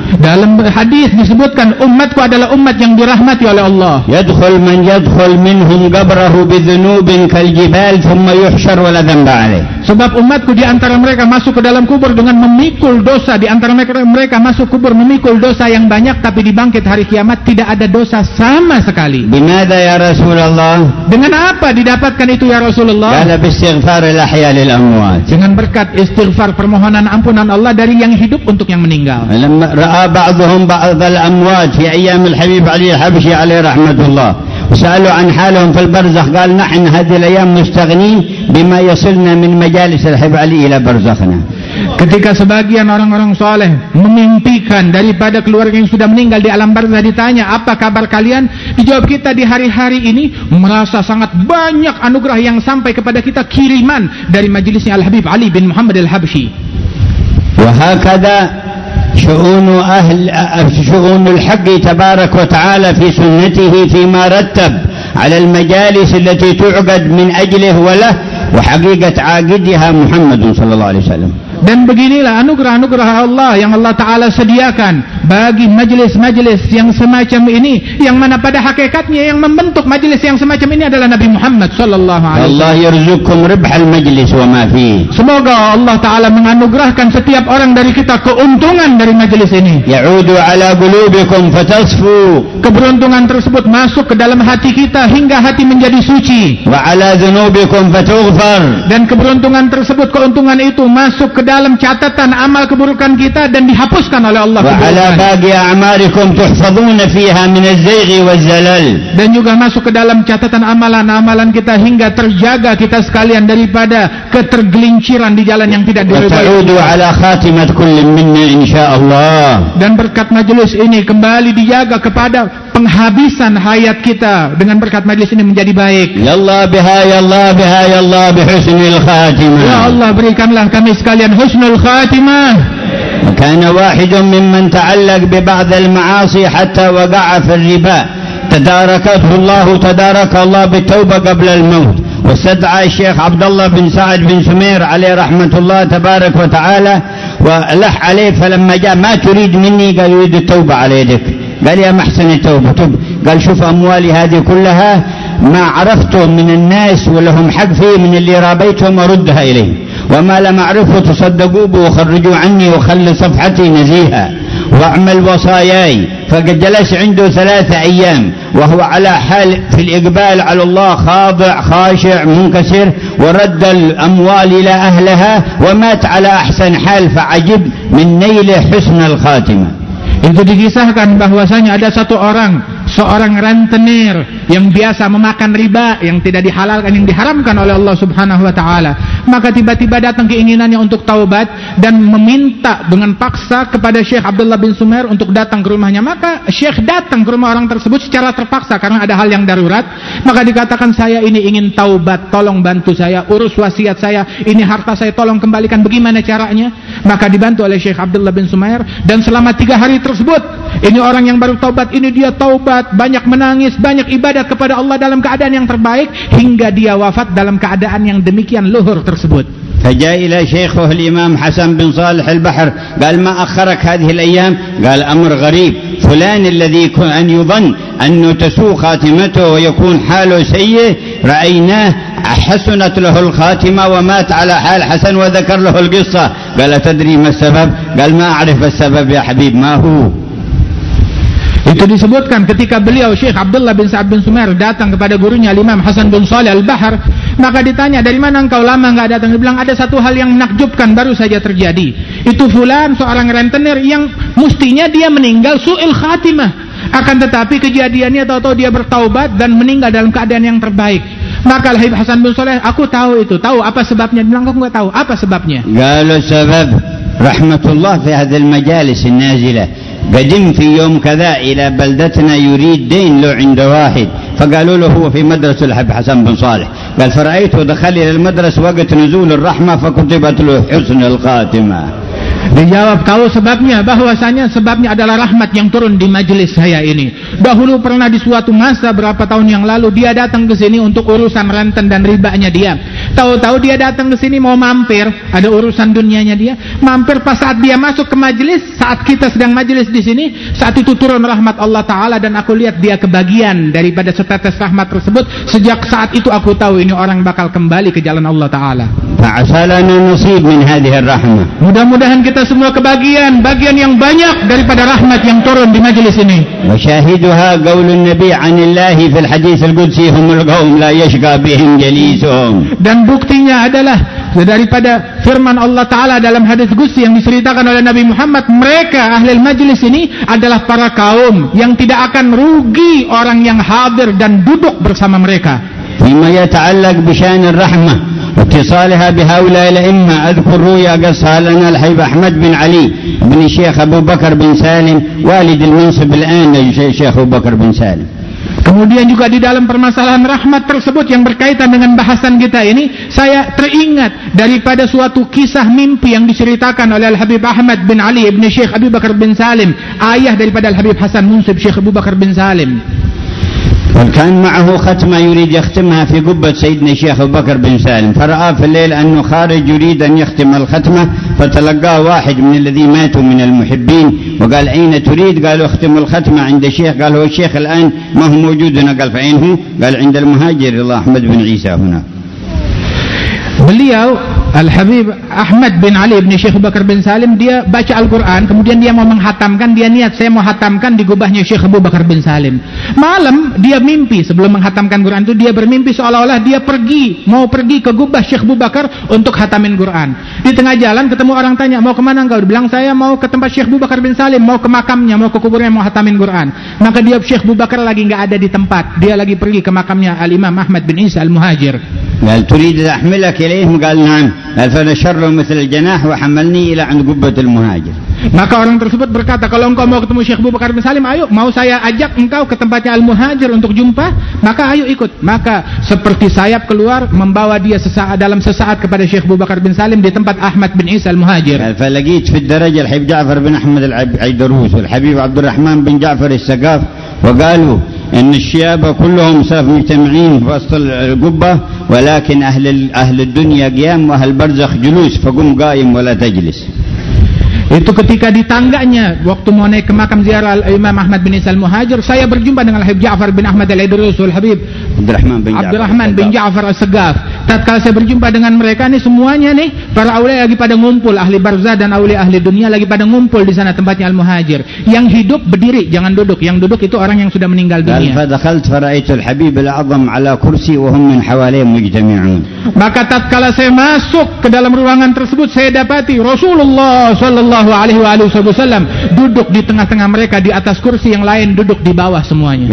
Dalam hadis disebutkan umatku adalah umat yang dirahmati oleh Allah. Yadkhul man yadkhul minhum qabrahu bidhunubin kaljibal thumma yuhsyar wala dhanba alaih. Sebab umatku di antara mereka masuk ke dalam kubur dengan memikul dosa, di antara mereka mereka masuk kubur memikul dosa yang banyak, tapi dibangkit hari kiamat tidak ada dosa sama sekali. Bimadha ya Rasulullah? Dengan apa didapatkan itu ya Rasulullah? Qala biistighfar al-ahya lil amwat. Dengan berkat istighfar permohonan ampunan Allah dari yang hidup untuk yang meninggal. Lamma ra'a بعضهم بعض الأموات في أيام الحبيب علي الحبشي عليه رحمة الله وسألوا عن حالهم في البرزخ قال نحن هذه الأيام مستغنين بما يصلنا من مجالس الحبيب علي إلى برزخنا. Ketika sebagian orang-orang soleh memimpikan daripada keluarga yang sudah meninggal di alam barzah, ditanya apa kabar kalian, dijawab kita di hari-hari ini merasa sangat banyak anugerah yang sampai kepada kita kiriman dari majelisnya Al-Habib Ali bin Muhammad Al-Habsyi. وهكذا شؤون أهل شؤون الحق تبارك وتعالى في سنته فيما رتب على المجالس التي تعقد من أجله وله وحقيقة عاقدها محمد صلى الله عليه وسلم. Dan beginilah anugerah-anugerah Allah yang Allah Ta'ala sediakan bagi majelis-majelis yang semacam ini, yang mana pada hakikatnya yang membentuk majelis yang semacam ini adalah Nabi Muhammad sallallahu alaihi wasallam. Allah yarzuqkum ribhal majlis wa ma fi. Semoga Allah Ta'ala menganugerahkan setiap orang dari kita keuntungan dari majelis ini. Ya'udu ala qulubikum fatasfu. Keberuntungan tersebut masuk ke dalam hati kita hingga hati menjadi suci. Wa ala dhunubikum fatughfar. Dan keberuntungan tersebut, keuntungan itu masuk ke dalam catatan amal keburukan kita dan dihapuskan oleh Allah. Wa ala baqi a'malikum tuhfaduna fiha min az-zayghi waz-zalal. Dan juga masuk ke dalam catatan amalan-amalan kita hingga terjaga kita sekalian daripada ketergelinciran di jalan yang tidak diridhai. Ta'udu ala khatimat kulli minna insyaallah. Dan berkat majelis ini kembali dijaga kepada penghabisan hayat kita dengan berkat majelis ini menjadi baik. Ya Allah biha ya Allah biha ya Allah bihusnil khatimah. Ya Allah berikanlah kami sekalian husnul khatimah. كان واحد ممن تعلق ببعض المعاصي حتى وقع في الربا تداركته الله تدارك الله بالتوبة قبل الموت واستدعى الشيخ عبد الله بن سعد بن سمير عليه رحمة الله تبارك وتعالى ولح عليه فلما جاء ما تريد مني قال يريد التوبة على يدك قال يا محسن التوبة تب قال شوف أموالي هذه كلها ما عرفته من الناس ولهم حق فيه من اللي رابيتهم أردها إليه وما لم أعرفه تصدقوا به وخرجوا عني وخلوا صفحتي نزيها واعمل وصاياي. فقد جلس عنده ثلاثة أيام وهو على حال في الإقبال على الله خاضع خاشع منكسر ورد الأموال إلى أهلها ومات على أحسن حال فعجب من نيل حسن الخاتمة. Itu dikisahkan bahwasanya ada satu orang, seorang rentenir yang biasa memakan riba yang tidak dihalalkan, yang diharamkan oleh Allah Subhanahu wa taala. Maka tiba-tiba datang keinginannya untuk taubat dan meminta dengan paksa kepada Syekh Abdullah bin Sumair untuk datang ke rumahnya. Maka Syekh datang ke rumah orang tersebut secara terpaksa karena ada hal yang darurat. Maka dikatakan, saya ini ingin taubat, tolong bantu saya, urus wasiat saya, ini harta saya tolong kembalikan, bagaimana caranya? Maka dibantu oleh Syekh Abdullah bin Sumair, dan selama tiga hari tersebut ini orang yang baru taubat ini dia taubat, banyak menangis, banyak ibadat kepada Allah dalam keadaan yang terbaik hingga dia wafat dalam keadaan yang demikian luhur tersebut. فجاء إلى شيخه الإمام حسن بن صالح البحر قال ما أخرك هذه الأيام؟ قال أمر غريب، فلان الذي أن يظن أنه تسوء خاتمته ويكون حاله سيء رأيناه حسنت له الخاتمة ومات على حال حسن وذكر له القصة. قال تدري ما السبب؟ قال ما أعرف السبب يا حبيب ما هو. Itu disebutkan ketika beliau Syekh Abdullah bin Sa'ad bin Sumair datang kepada gurunya Imam Hasan bin Shalih Al-Bahar, maka ditanya, dari mana engkau lama enggak datang? Dia bilang, ada satu hal yang menakjubkan baru saja terjadi. Itu fulan, seorang rentenir yang mestinya dia meninggal su'il khatimah, akan tetapi kejadiannya tahu-tahu dia bertaubat dan meninggal dalam keadaan yang terbaik. Maka Habib Hasan bin Shalih, aku tahu itu, tahu apa sebabnya? Dia bilang, aku enggak tahu apa sebabnya. Qalu sabab rahmatullah fi hadhihi al-majalis an-nazila. قدم في يوم كذا إلى بلدتنا يريد دين له عند واحد فقالوا له هو في مدرسة الحب حسن بن صالح. قال فرأيته دخل إلى المدرسة وقت نزول الرحمة فكتبت له حسن الخاتمة. Dijawab, tahu sebabnya, bahwasanya sebabnya adalah rahmat yang turun di majelis saya ini. Dahulu pernah di suatu masa berapa tahun yang lalu dia datang ke sini untuk urusan renten dan ribanya dia. Tahu-tahu dia datang ke sini mau mampir, ada urusan dunianya dia. Mampir pas saat dia masuk ke majelis, saat kita sedang majelis di sini, saat itu turun rahmat Allah Taala dan aku lihat dia kebagian daripada setetes rahmat tersebut. Sejak saat itu aku tahu ini orang bakal kembali ke jalan Allah Taala. Fa'asalana nasib min hadhihi ar-rahmah. Mudah-mudahan kita semua kebagian, bagian yang banyak daripada rahmat yang turun di majelis ini. Wa syahiduha qaulun nabi 'anillahi fil hadits al-qudsi humul qaum la yashqa bihim jalisuhum. Dan buktinya adalah daripada firman Allah Ta'ala dalam hadis qudsi yang diceritakan oleh Nabi Muhammad, mereka ahli majlis ini adalah para kaum yang tidak akan rugi orang yang hadir dan duduk bersama mereka. Fima yata'allaq bi syan ar-rahmah wa ittisalha bi haula al-a'imma adhkur ruya qassa lana al-Habib Ahmad bin Ali bin Syekh Abu Bakar bin Salim walid al-mansib al-an Syekh Abu Bakar bin Salim. Kemudian juga di dalam permasalahan rahmat tersebut yang berkaitan dengan bahasan kita ini, saya teringat daripada suatu kisah mimpi yang diceritakan oleh Al-Habib Ahmad bin Ali ibn Syekh Abu Bakar bin Salim, ayah daripada Al-Habib Hasan Munsib Syekh Abu Bakar bin Salim. وكان معه ختمة يريد يختمها في قبة سيدنا الشيخ أبو بكر بن سالم، فرأى في الليل أنه خارج يريد أن يختم الختمة، فتلقاه واحد من الذي ماتوا من المحبين وقال أين تريد؟ قالوا اختم الختمة عند الشيخ. قال هو الشيخ الآن ما هو موجود هنا. قال فأين هو؟ قال عند المهاجر الله أحمد بن عيسى هنا. Beliau Al-Habib Ahmad bin Ali bin Syekh Abu Bakar bin Salim, dia baca Al-Quran, kemudian dia mau menghatamkan, dia niat saya mau hatamkan di gubahnya Syekh Abu Bakar bin Salim. Malam dia mimpi, sebelum menghatamkan Quran itu dia bermimpi seolah-olah dia pergi, mau pergi ke gubah Syekh Abu Bakar untuk hatamin Quran. Di tengah jalan ketemu orang tanya, mau kemana engkau? Dia bilang saya mau ke tempat Syekh Abu Bakar bin Salim, mau ke makamnya, mau ke kuburnya, mau hatamin Quran. Maka dia Syekh Abu Bakar lagi nggak ada di tempat, dia lagi pergi ke makamnya Al-Imam Ahmad bin Isa Al-Muhajir. قال تريد أن أحملك إليهم؟ قال نعم. قال فنشر مثل الجناح وحملني إلى عند قبة المهاجر. Maka orang tersebut berkata, kalau engkau mau ketemu Syekh Abu Bakar bin Salim, ayo, mau saya ajak engkau ke tempatnya Al-Muhajir untuk jumpa, maka ayo ikut. Maka seperti sayap keluar membawa dia sesaat, dalam sesaat kepada Syekh Abu Bakar bin Salim di tempat Ahmad bin Isa Al-Muhajir. قال فلقيت في الدرجة الحبيب جعفر بن أحمد العيدروس والحبيب عبد الرحمن بن جعفر السقاف، وقالوا إن الشيابة كلهم صاروا مجتمعين في وسط القبة، ولكن أهل أهل الدنيا قيام وأهل البرزخ جلوس، فقم قائم ولا تجلس. Itu ketika di tangganya waktu mau naik ke makam ziarah Imam Ahmad bin Isa Al-Muhajir, saya berjumpa dengan Habib Ja'far bin Ahmad Al-Idrus wal Habib Abdurrahman bin Abdurrahman bin Ja'far As-Segaf. Tatkala saya berjumpa dengan mereka nih, semuanya nih para aulia lagi pada ngumpul, ahli barzah dan aulia ahli dunia lagi pada ngumpul di sana tempatnya Al-Muhajir. Yang hidup berdiri, jangan duduk. Yang duduk itu orang yang sudah meninggal dunia. فدخلت فرأيت الحبيب الأعظم على كرسي وهم من حواليه مجتمعون. Maka tatkala saya masuk ke dalam ruangan tersebut, saya dapati Rasulullah sallallahu alaihi wasallam duduk di tengah-tengah mereka, di atas kursi, yang lain duduk di bawah semuanya.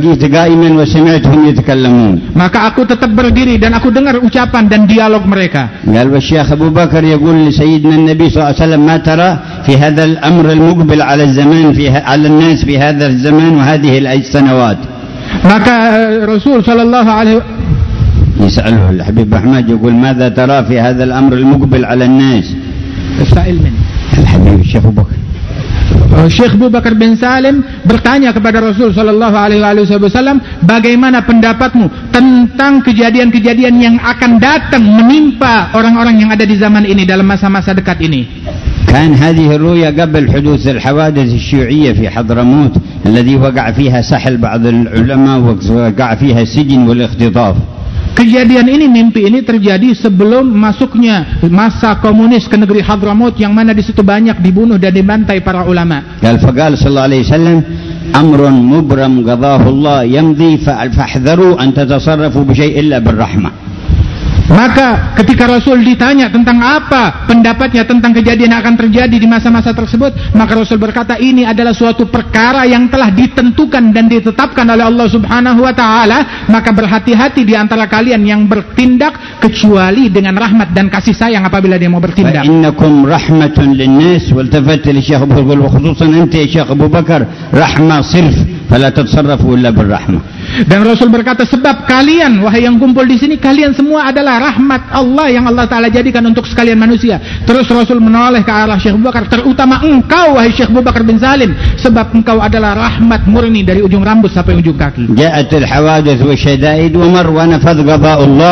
Maka aku tetap berdiri dan aku dengar ucapan dan dialog mereka. Syekh Abu Bakar يقول لسيدنا النبي صلى الله عليه وسلم ما ترى في هذا الأمر المقبل على الزمان في على الناس في هذا الزمان وهذه السنوات. Maka Rasul sallallahu alaihi يسأله الحبيب أحمد يقول ماذا ترى في هذا الأمر المقبل على الناس؟ السائل من الحبيب Syekh Abu Bakar. Syekh Abu Bakar bin Salim bertanya kepada Rasul sallallahu alaihi wasallam, bagaimana pendapatmu tentang kejadian-kejadian yang akan datang menimpa orang-orang yang ada di zaman ini dalam masa-masa dekat ini? كان هذه الرؤيا قبل حدوث الحوادث الشيوعية في حضرموت الذي وقع فيها سحل بعض العلماء ووقع فيها السجن والاختطاف. Kejadian ini, mimpi ini terjadi sebelum masuknya masa komunis ke negeri Hadramaut, yang mana di situ banyak dibunuh dan dibantai para ulama. قال فقال صلى الله عليه وسلم أمر مبرم قضاه الله يمضي فاحذروا أن تتصرفوا بشيء إلا بالرحمة. Maka ketika Rasul ditanya tentang apa pendapatnya tentang kejadian yang akan terjadi di masa-masa tersebut, maka Rasul berkata, ini adalah suatu perkara yang telah ditentukan dan ditetapkan oleh Allah Subhanahu wa taala, maka berhati-hati di antara kalian yang bertindak kecuali dengan rahmat dan kasih sayang apabila dia mau bertindak. Innakum rahmatun linnas waltafat li Syekh Abu Bakar, khususan anta ya Syekh Abu Bakar, rahmah sirf, fala tatasarrafu illa birrahmah. Dan Rasul berkata, sebab kalian wahai yang kumpul di sini, kalian semua adalah rahmat Allah yang Allah Ta'ala jadikan untuk sekalian manusia. Terus Rasul menoleh ke arah Syekh Abu Bakar, terutama engkau wahai Syekh Abu Bakar bin Salim, sebab engkau adalah rahmat murni dari ujung rambut sampai ujung kaki. Ja'at al-hawadith wa syada'id wa mar wa nafadh qada Allah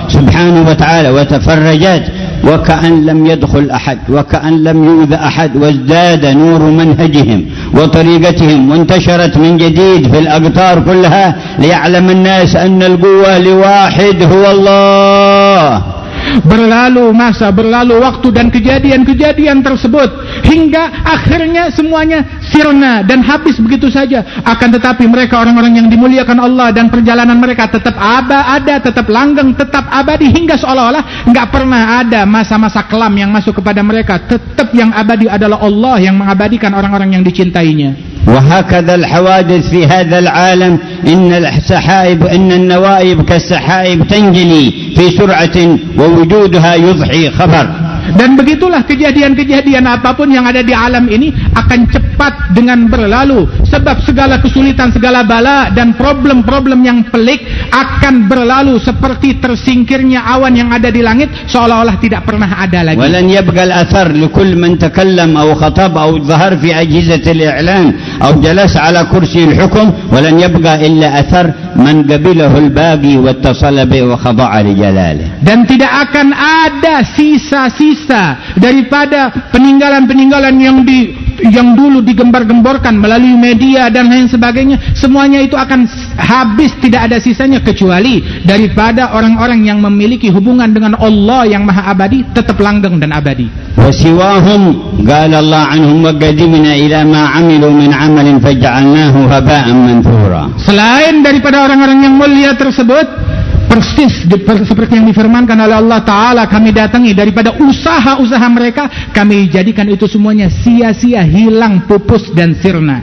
سبحانه وتعالى وتفرجت وكأن لم يدخل أحد وكأن لم يؤذى أحد وازداد نور منهجهم وطريقتهم وانتشرت من جديد في الأقطار كلها ليعلم الناس أن القوة لواحد هو الله. Berlalu masa, berlalu waktu dan kejadian-kejadian tersebut hingga akhirnya semuanya sirna dan habis begitu saja. Akan tetapi mereka orang-orang yang dimuliakan Allah dan perjalanan mereka tetap ada, ada tetap langgeng, tetap abadi hingga seolah-olah enggak pernah ada masa-masa kelam yang masuk kepada mereka. Tetap yang abadi adalah Allah yang mengabadikan orang-orang yang dicintainya. وهكذا الحوادث في هذا العالم إن السحائب إن النوائب كالسحائب تنجلي في سرعة ووجودها يضحي خبر. Dan begitulah kejadian-kejadian apapun yang ada di alam ini akan cepat dengan berlalu. Sebab segala kesulitan, segala bala dan problem-problem yang pelik akan berlalu seperti tersingkirnya awan yang ada di langit seolah-olah tidak pernah ada lagi. ولن يبقى الأثر لكل من تكلم أو خطب أو ظهر في أجهزة الإعلام أو جلس على كرسي الحكم ولن يبقى إلا أثر من قبله الباقي واتصل به وخضع لجلاله. Dan tidak akan ada sisa-sisa daripada peninggalan-peninggalan yang di yang dulu digembar-gemborkan melalui media dan lain sebagainya. Semuanya itu akan habis, tidak ada sisanya kecuali daripada orang-orang yang memiliki hubungan dengan Allah yang maha abadi tetap langgeng dan abadi. وسواهم قال الله عنهم وقدمنا إلى ما عملوا من عمل فجعلناه هباء منثورا. Selain daripada orang-orang yang mulia tersebut, persis seperti yang difirmankan oleh Allah Ta'ala, kami datangi daripada usaha-usaha mereka, kami jadikan itu semuanya sia-sia, hilang, pupus dan sirna.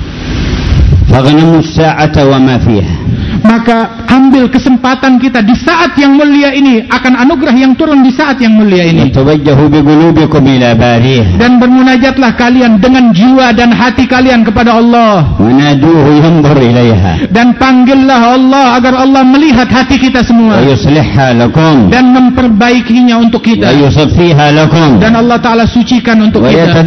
فَغْنَمُوا السَّاعَةَ وَمَا فِيهَا. Maka ambil kesempatan kita di saat yang mulia ini, akan anugerah yang turun di saat yang mulia ini. Dan bermunajatlah kalian dengan jiwa dan hati kalian kepada Allah. Dan panggillah Allah agar Allah melihat hati kita semua dan memperbaikinya untuk kita. Dan Allah Ta'ala sucikan untuk kita.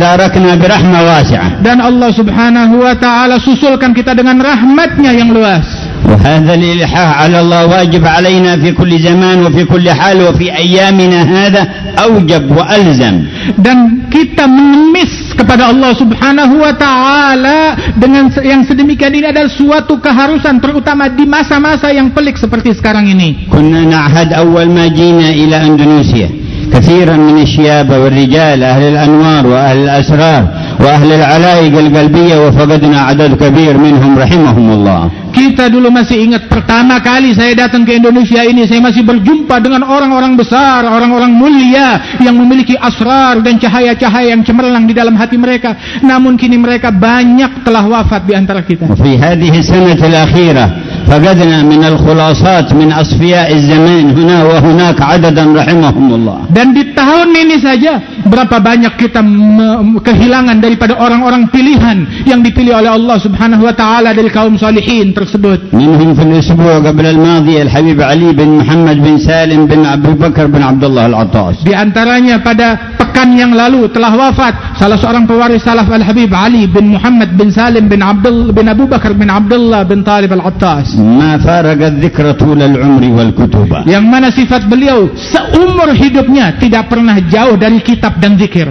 Dan Allah Subhanahu wa Ta'ala susulkan kita dengan rahmatnya yang luas. وهذا الإلحاح على الله واجب علينا في كل زمان وفي كل حال وفي أيامنا هذا أوجب وألزم. Dan kita mengemis kepada Allah Subhanahu wa Ta'ala dengan yang sedemikian ini adalah suatu keharusan, terutama di masa-masa yang pelik seperti sekarang ini. كنا نعهد أول ما جينا إلى أندونيسيا كثيرا من الشياب والرجال أهل الأنوار وأهل الأسرار وأهل العلائق القلبية وفقدنا عدد كبير منهم رحمهم الله. Kita dulu masih ingat pertama kali saya datang ke Indonesia ini, saya masih berjumpa dengan orang-orang besar, orang-orang mulia yang memiliki asrar dan cahaya-cahaya yang cemerlang di dalam hati mereka. Namun kini mereka banyak telah wafat di antara kita. Fi hadhihi sanati al-akhirah faqadna min al-khulasat min asfiya' az-zaman huna wa hunak 'adadan rahimahumullah. Dan di tahun ini saja berapa banyak kita kehilangan daripada orang-orang pilihan yang dipilih oleh Allah Subhanahu wa Ta'ala dari kaum salihin tersebut. Minhum fil usbu' qabla al-madi al-habib Ali bin Muhammad bin Salim bin Abu Bakar bin Abdullah al-Attas. Di antaranya pada pekan yang lalu telah wafat salah seorang pewaris salaf al-Habib Ali bin Muhammad bin Salim bin Abdullah bin Abu Bakar bin Abdullah bin Talib al-Attas. Ma faraga adh-dhikra tul al-umri wal kutuba. Yang mana sifat beliau seumur hidupnya tidak pernah jauh dari kitab dan zikir.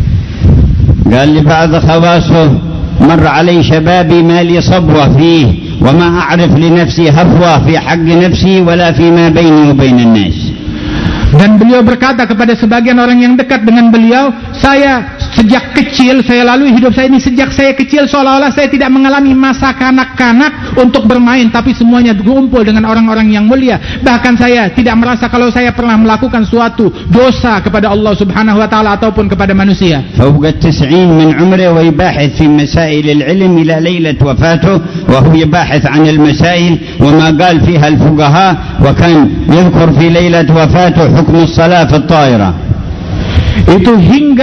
قال لي بعض خواصه مر علي شبابي ما لي صبوة فيه وما أعرف لنفسي هفوة في حق نفسي ولا فيما بيني وبين الناس. Dan beliau berkata kepada sebagian orang yang dekat dengan beliau, saya sejak kecil, saya lalui hidup saya ini sejak saya kecil seolah-olah saya tidak mengalami masa kanak-kanak untuk bermain, tapi semuanya berkumpul dengan orang-orang yang mulia. Bahkan saya tidak merasa kalau saya pernah melakukan suatu dosa kepada Allah Subhanahu wa Ta'ala ataupun kepada manusia. فوق التسعين من عمره ويباحث في مسائل العلم إلى ليلة وفاته وهو يباحث عن المسائل وما قال فيها الفقهاء وكان يذكر في ليلة وفاته حكم الصلاة في الطائرة. Itu hingga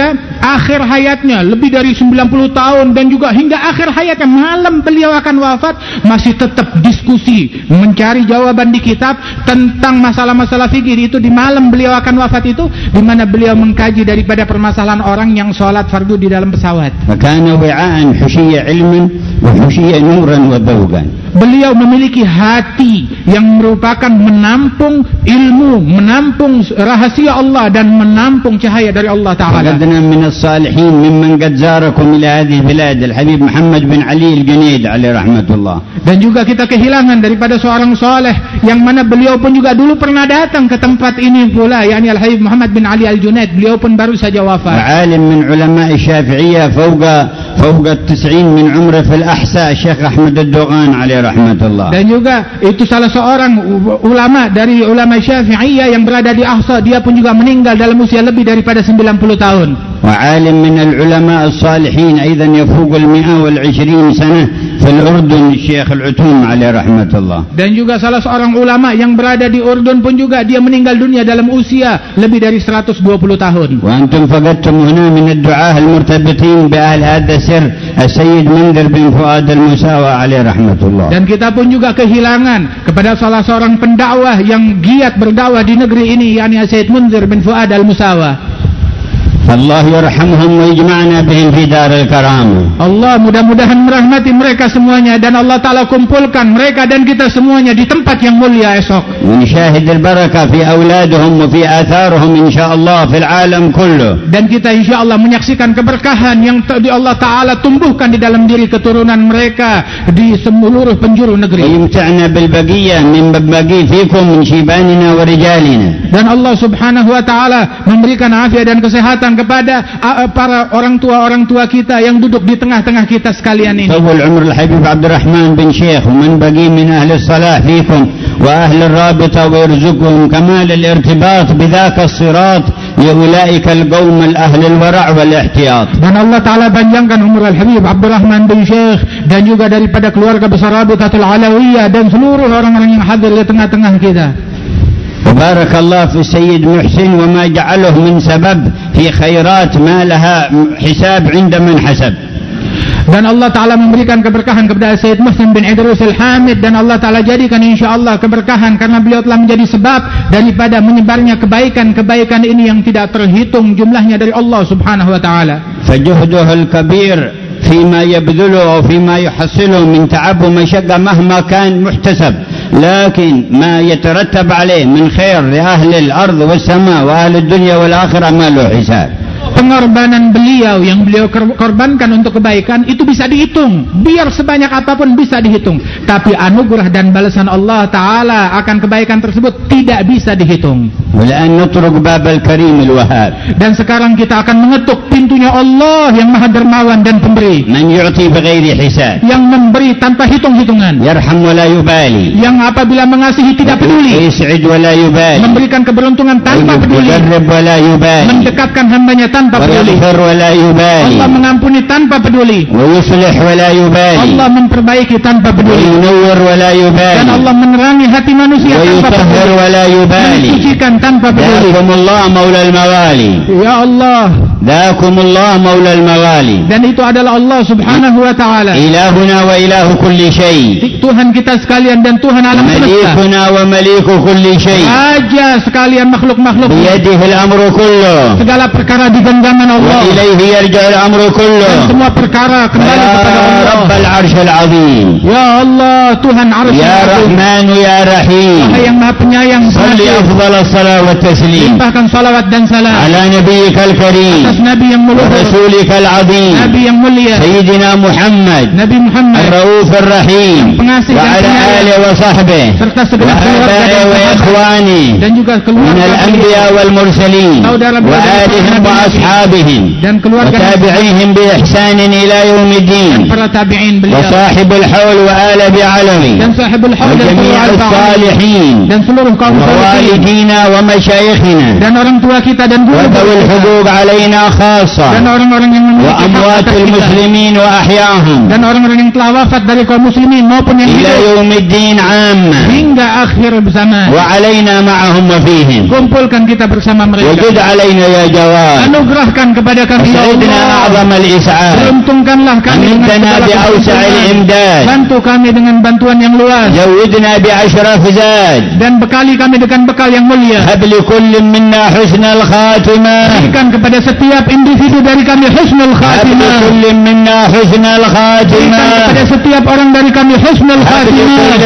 akhir hayatnya lebih dari sembilan puluh tahun dan juga hingga akhir hayatnya malam beliau akan wafat masih tetap diskusi mencari jawaban di kitab tentang masalah-masalah fikih itu di malam beliau akan wafat itu di mana beliau mengkaji daripada permasalahan orang yang sholat fardu di dalam pesawat. Makana wi'an husiyya ilmin wa husiyya nuran wa dawgan. Beliau memiliki hati yang merupakan menampung ilmu, menampung rahasia Allah dan menampung cahaya dari Allah Ta'ala. Faqadna min as-salihin mimman qad zarakum ila hadhihi bilad al-Habib Muhammad bin Ali al-Junaid alaihi rahmatullah. Dan juga kita kehilangan daripada seorang saleh yang mana beliau pun juga dulu pernah datang ke tempat ini pula, yakni Al-Habib Muhammad bin Ali al-Junaid. Beliau pun baru saja wafat. Alim min ulama Syafi'iyah fawqa fawqa tis'in min umri fil ahsa Syekh Ahmad ad-Dughan alaihi rahmatullah. Dan juga itu salah seorang ulama dari ulama Syafi'iyah yang berada di Ahsa, dia pun juga meninggal dalam usia lebih daripada sembilan puluh tahun. وعالم من العلماء الصالحين أيضا يفوق المئة والعشرين سنة في الأردن الشيخ العتوم عليه رحمة الله. Dan juga salah seorang ulama yang berada di Urdun pun juga dia meninggal dunia dalam usia lebih dari seratus dua puluh tahun. وأنتم فقدتم هنا من الدعاة المرتبطين بأهل هذا السر السيد منذر بن فؤاد المساوى عليه رحمة الله. Dan kita pun juga kehilangan kepada salah seorang pendakwah yang giat berdakwah di negeri ini, yakni Sayyid Munzir bin Fuad al-Musawa. Allah yarhamhum wa yajma'na bihim fi daril karamah. Allah mudah-mudahan merahmati mereka semuanya dan Allah Ta'ala kumpulkan mereka dan kita semuanya di tempat yang mulia esok. Nishahid al-barakah fi awladihim wa fi atharihim insyaallah fil alam kullu. Dan kita insyaallah menyaksikan keberkahan yang Allah Ta'ala tumbuhkan di dalam diri keturunan mereka di seluruh penjuru negeri. Yumta'na bil baqiyah min baqi fikum min shibanina wa rijalina. Dan Allah Subhanahu wa Ta'ala memberikan afiat dan kesehatan kepada uh, para orang tua-orang tua kita yang duduk di tengah-tengah kita sekalian ini. Tawul umr al-Habib Abdurrahman bin Syekh man baqi min ahli as-salah fikum wa ahli ar-rabita wa yarzuquhum kamal al-irtibat bidhaka as-sirat li ulaika al-qawm al-ahli al-wara' wal-ihtiyat. Dan Allah Ta'ala panjangkan umur al-Habib Abdurrahman bin Syekh dan juga daripada keluarga besar Rabitatul Alawiyah dan seluruh orang-orang yang hadir di tengah-tengah kita. وبارك الله في السيد محسن وما جعله من سبب في خيرات ما لها حساب عند من حسب. Dan Allah Ta'ala memberikan keberkahan kepada Sayyid Muhsin bin Idrus al-Hamid dan Allah Ta'ala jadikan insyaAllah keberkahan karena beliau telah menjadi sebab daripada menyebarnya kebaikan-kebaikan ini yang tidak terhitung jumlahnya dari Allah Subhanahu wa Ta'ala. فجهده الكبير فيما يبذله أو فيما يحصله من تعب ومشقة مهما كان محتسب لكن ما يترتب عليه من خير لأهل الأرض والسماء وأهل الدنيا والآخرة ما له حساب. Pengorbanan beliau yang beliau korbankan untuk kebaikan itu bisa dihitung, biar sebanyak apapun bisa dihitung, tapi anugerah dan balasan Allah Ta'ala akan kebaikan tersebut tidak bisa dihitung. Dan sekarang kita akan mengetuk pintunya Allah yang Maha Dermawan dan Pemberi, yang memberi tanpa hitung-hitungan, yang apabila mengasihi tidak peduli, memberikan keberuntungan tanpa peduli, mendekatkan hambanya tanpa peduli, Allah mengampuni tanpa peduli, Allah memperbaiki tanpa peduli, dan Allah menerangi hati manusia tanpa peduli, mensucikan tanpa peduli. Ya Allah, dan itu adalah Allah Subhanahu wa Ta'ala, ilahuna wa ilahu kulli syai, Tuhan kita sekalian dan Tuhan alam semesta, malikuna wa maliku kulli syai, Raja sekalian makhluk-makhluk, biyadihi al-amru kullu, segala perkara di genggaman Allah, wa ilaihi yarja'u al-amru kullu, dan semua perkara kembali kepada Allah. Rabbal arsyil azim, ya Allah Tuhan arsy ya Rahman ya Rahim, yang Maha Penyayang, salli afdhalas salawat wa taslim, limpahkan salawat dan salam ala nabiyyikal karim, atas Nabi yang mulia, rasulikal azim, Nabi yang mulia, Sayyidina Muhammad, Nabi Muhammad ar-rauf ar-rahim, pengasih wa ala alihi wa sahbihi, serta segenap keluarga wa ikhwani, dan juga keluarga min al-anbiya wal mursalin, wa alihim wa ashabihim, dan keluarga tabi'ihim bi ihsan ila yaumiddin, para tabi'in beliau, wa sahibul haul wa ala bi'alawi, dan sahibul haul dan jami'us salihin, dan seluruh kaum walidina wa masyayikhina, dan orang tua kita dan guru الحقوق علينا خاصة, dan orang-orang yang memiliki وأموات المسلمين وأحياهم, dan orang-orang yang telah wafat dari kaum muslimin maupun yang إلى يوم الدين عامة, hingga akhir bersama, وعلينا معهم وفيهم, kumpulkan kita bersama mereka, وجد علينا يا جواد, anugerahkan kepada kami ya Allah. Beruntungkanlah kami dengan segala bantu kami dengan bantuan yang luas. Dan bekali kami dengan bekal yang mulia. Berikan kepada setiap individu dari kami husnul khatimah. Berikan kepada setiap orang dari kami husnul khatimah.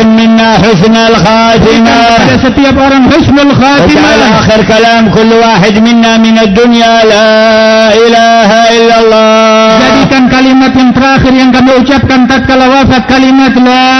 Berikan kepada setiap orang husnul khatimah. آخر كلام كل واحد منا من الدنيا لا إله إلا الله. Jadikan kalimat yang terakhir yang kami ucapkan tatkala wafat kalimat la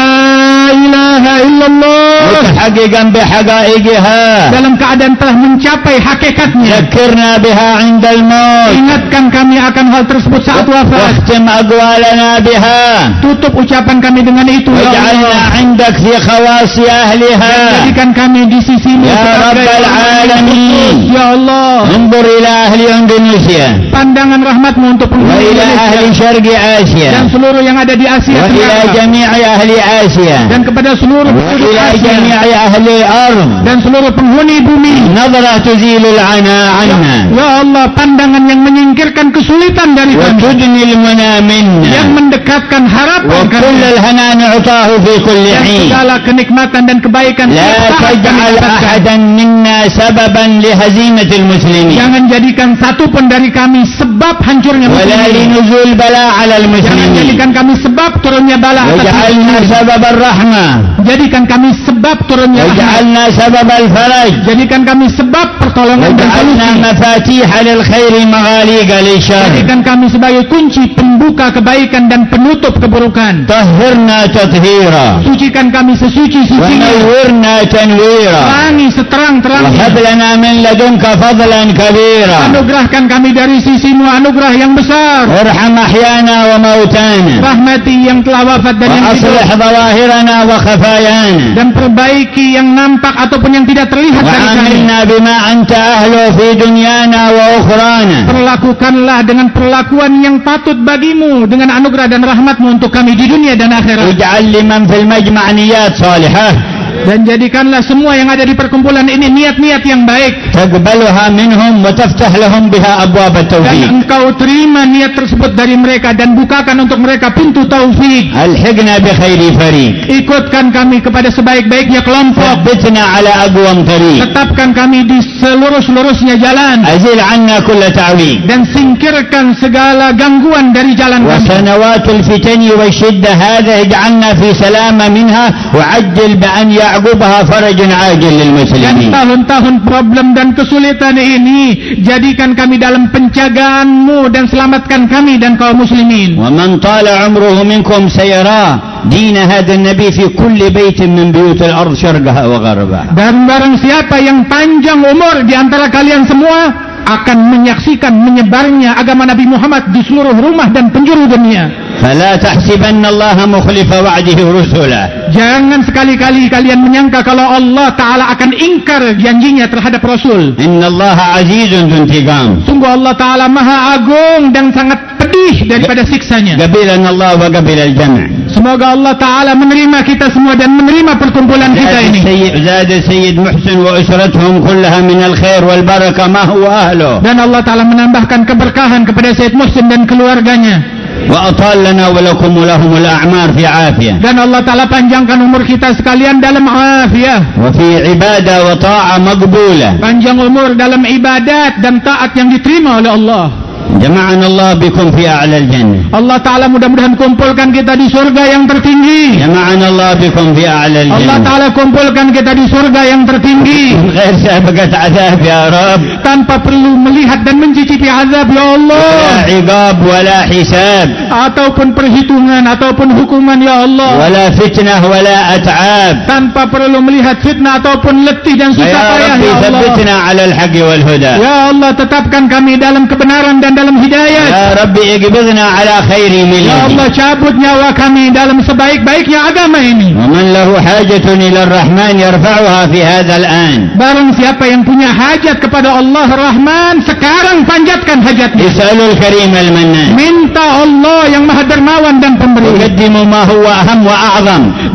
ilaha illallah. متحققا بحقائقها. Dalam keadaan telah mencapai hakikatnya. ذكرنا بها عند الموت. Ingatkan kami akan hal tersebut saat wafat. واختم أقوالنا بها. Tutup ucapan kami dengan itu ya Allah. واجعلنا عندك في خواص أهلها. Jadikan kami di sisimu sebagai العالمين ya Allah. انظر إلى أهل إندونيسيا. Pandangan rahmatmu untuk penghuni وإلى أهل شرق آسيا. dan seluruh yang ada di Asia وإلى جميع أهل آسيا. dan kepada seluruh penduduk وإلى Asia جميع أهل الأرض. dan seluruh penghuni bumi. نظرة تزيل العناء عنا. Ya Allah, pandangan yang menyingkirkan kesulitan dari kami. وتدني المنى منا. Yang mendekatkan harapan kami. وكل الهنا نعطاه في كل حين. Segala kenikmatan dan kebaikan. لا تجعل أحدا منا سببا لهزيمة المسلمين. Jangan jadikan satu pun dari kami sebab hancurnya muslimin. ولا لنزول بلاء على المسلمين. Jangan jadikan kami sebab turunnya bala atas وجعلنا سبب الرحمة. Jadikan kami sebab turunnya rahmat. وجعلنا سبب الفرج. Jadikan kami sebab pertolongan dan وجعلنا مفاتيح للخير مغاليق للشر. Jadikan kami sebagai kunci pembuka kebaikan dan penutup keburukan. طهرنا تطهيرا. Sucikan kami sesuci-sucinya. ونورنا تنويرا. Terangi seterang-terangnya. وهب لنا من لدنك فضلا كبيرا. Anugerahkan kami dari sisimu anugerah yang besar. ارحم أحيانا وموتانا. Rahmati yang telah wafat dan yang hidup. وأصلح ظواهرنا وخفايانا. Dan perbaiki yang nampak ataupun yang tidak terlihat dari kami. وعاملنا بما أنت أهله في دنيانا وأخرانا. Perlakukanlah dengan perlakuan yang patut bagimu dengan anugerah dan rahmatmu untuk kami di dunia dan akhirat. واجعل لمن في المجمع نيات صالحة. Dan jadikanlah semua yang ada di perkumpulan ini niat-niat yang baik. تقبلها منهم وتفتح لهم بها أبواب Dan التوفيق. engkau terima niat tersebut dari mereka dan bukakan untuk mereka pintu taufik. ألحقنا بخير فريق. Ikutkan kami kepada sebaik-baiknya kelompok. ثبتنا على أقوم طريق. Tetapkan kami di seluruh-seluruhnya jalan. أزل عنا كل تعويق. Dan singkirkan segala gangguan dari jalan kami. وسنوات الفتن والشدة هذا اجعلنا في سلامة منها وعجل بأن يعقبها فرج عاجل Dan للمسلمين. tahun-tahun problem dan kesulitan ini jadikan kami dalam penjagaanmu dan selamatkan kami dan kaum muslimin. ومن طال عمره منكم سيرى دين هذا النبي في كل بيت من بيوت الأرض شرقها وغربها. Dan barang siapa yang panjang umur di antara kalian semua akan menyaksikan menyebarnya agama Nabi Muhammad di seluruh rumah dan penjuru dunia. فلا تحسبن الله مخلف وعده رسله. Jangan sekali-kali kalian menyangka kalau Allah Ta'ala akan ingkar janjinya terhadap Rasul. إن الله عزيز ذو انتقام. Sungguh Allah Ta'ala maha agung dan sangat pedih daripada siksanya. قبلنا الله وقبل الجمع. Semoga Allah Ta'ala menerima kita semua dan menerima perkumpulan kita ini. زاد السيد محسن وأسرتهم كلها من الخير والبركة ما هو أهله. Dan Allah Ta'ala menambahkan keberkahan kepada Sayyid Muhsin dan keluarganya. وأطال لنا ولكم ولهم الأعمار في عافية. Dan Allah Ta'ala panjangkan umur kita sekalian dalam afiah. وفي عبادة وطاعة مقبولة. Panjang umur dalam ibadat dan taat yang diterima oleh Allah. جمعنا الله بكم في أعلى الجنة. Allah Ta'ala mudah-mudahan kumpulkan kita di surga yang tertinggi. جمعنا الله بكم في أعلى الجنة. Allah Ta'ala kumpulkan kita di surga yang tertinggi. من غير سابقة عذاب يا رب. Tanpa perlu melihat dan mencicipi azab ya Allah. لا عقاب ولا حساب. Ataupun perhitungan ataupun hukuman ya Allah. ولا فتنة ولا أتعاب. Tanpa perlu melihat fitnah ataupun letih dan susah يا payah رب ya Allah. ثبتنا على الحق والهدى. Ya Allah, tetapkan kami dalam kebenaran dan dalam hidayah. يا رب اقبضنا على خير Ya Allah, ملة. cabut nyawa kami dalam sebaik-baiknya agama ini. ومن له حاجة إلى الرحمن يرفعها في هذا الآن. Barang siapa yang punya hajat kepada Allah Rahman, sekarang panjatkan hajatnya. اسألوا الكريم المنان. Minta Allah yang maha dermawan dan pemberi. وقدموا ما هو أهم وأعظم. Dan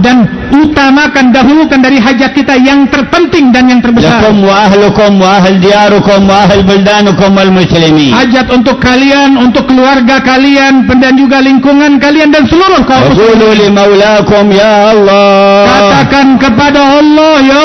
utamakan, dahulukan dari hajat kita yang terpenting dan yang terbesar. Lakum wa ahlukum wa ahl diyarukum wa ahl buldanukum wal muslimin. Hajat untuk kalian, untuk keluarga kalian, dan juga lingkungan kalian dan seluruh kaum muslimin. Qulu li maulakum ya Allah. Katakan kepada Allah, ya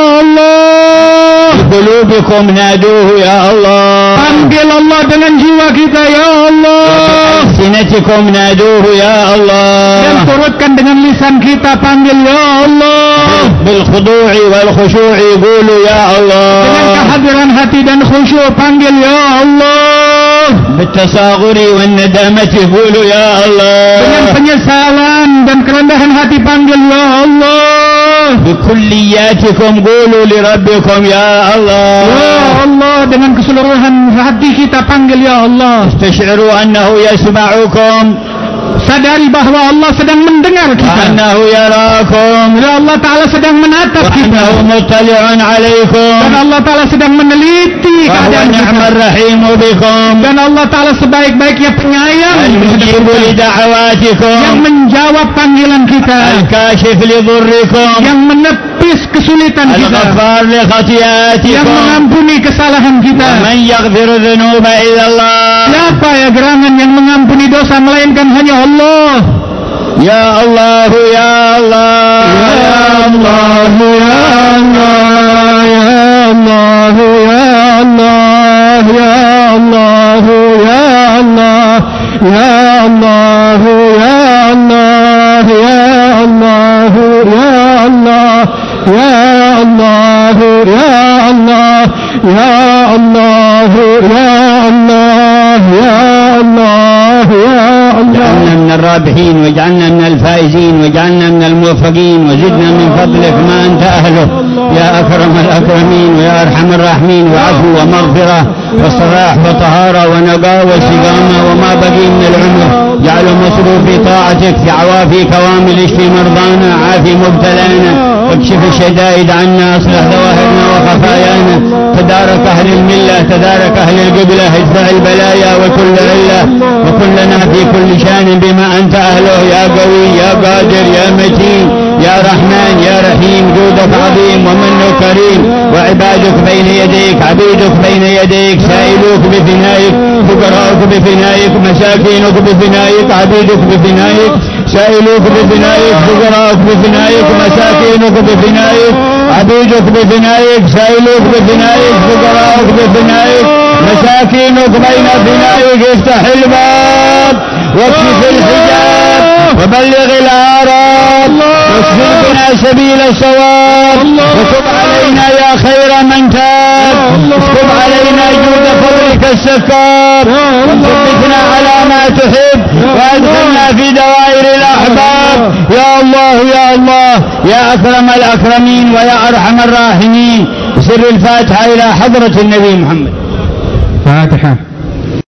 Allah. Bi qulubikum naduhu ya Allah. Panggil Allah dengan jiwa kita, ya Allah. Sinatikum naduhu ya Allah. Dan turutkan dengan lisan kita, panggil ya Allah. Bil khudu'i wal khushu'i qulu ya Allah. Dengan kehadiran hati dan khusyuk, panggil ya Allah. Bil tasaghuri wan nadamati qulu ya Allah. Dengan penyesalan dan kerendahan hati, panggil ya Allah. Bi kulliyatikum qulu li rabbikum ya Allah. Ya Allah, dengan keseluruhan hati kita panggil ya Allah. Istash'iru annahu yasma'ukum. Sadari bahwa Allah sedang mendengar kita. Annahu yarakum. Ya Allah Ta'ala sedang menatap kita. Annahu muttali'un 'alaikum. Dan Allah Ta'ala sedang meneliti keadaan kita. Ni'mar rahimu bikum. Dan Allah Ta'ala sebaik-baiknya penyayang al-mujibu li da'awatikum. Yang menjawab panggilan kita. Al-kashif li dhurrikum. Yang menepis kesulitan kita. Al-ghaffar li khati'atikum. Yang mengampuni kesalahan kita. Man yaghfiru dhunuba illa Allah. Siapa ya gerangan yang mengampuni dosa melainkan hanya Allah. Ya Allah, ya Allah, ya Allah, ya Allah, ya Allah, ya Allah, ya Allah, ya Allah, ya Allah, ya Allah, ya Allah, ya Allah, ya Allah, ya Allah, ya Allah, ya Allah, ya Allah, ya اجعلنا من الرابحين واجعلنا من الفائزين واجعلنا من الموفقين وزدنا من فضلك ما أنت أهله يا أكرم الأكرمين ويا أرحم الراحمين وعفو ومغفرة وصلاح وطهارة ونقاء واستقامة وما بقي من العمر جعل مصروف في طاعتك في عوافي كوامل اشفي مرضانا عافي مبتلانا واكشف الشدائد عنا اصلح ظواهرنا وخفايانا تدارك أهل الملة تدارك أهل القبلة ادفع البلايا وكل علة وكن لنا في كل شان بما أنت أهله يا قوي يا قادر يا متين يا رحمن يا رحيم جودك عظيم ومنك كريم وعبادك بين يديك عبيدك بين يديك سائلوك بفنائك فقراءك بفنائك مساكينك بفنائك عبيدك بفنائك سائلوك بفنائك فقراءك بفنائك مساكينك بفنائك عبيدك بفنائك سائلوك بفنائك فقراءك بفنائك مساكينك بين فنائك افتح الباب واكشف الحجاب وبلغ الأعراب واسلك بنا سبيل الصواب وتب علينا يا خير من تاب اسكب علينا جود فضلك السكار وثبتنا على ما تحب وادخلنا في دوائر الأحباب يا الله يا الله يا أكرم الأكرمين ويا أرحم الراحمين سر الفاتحة إلى حضرة النبي محمد. فاتحة.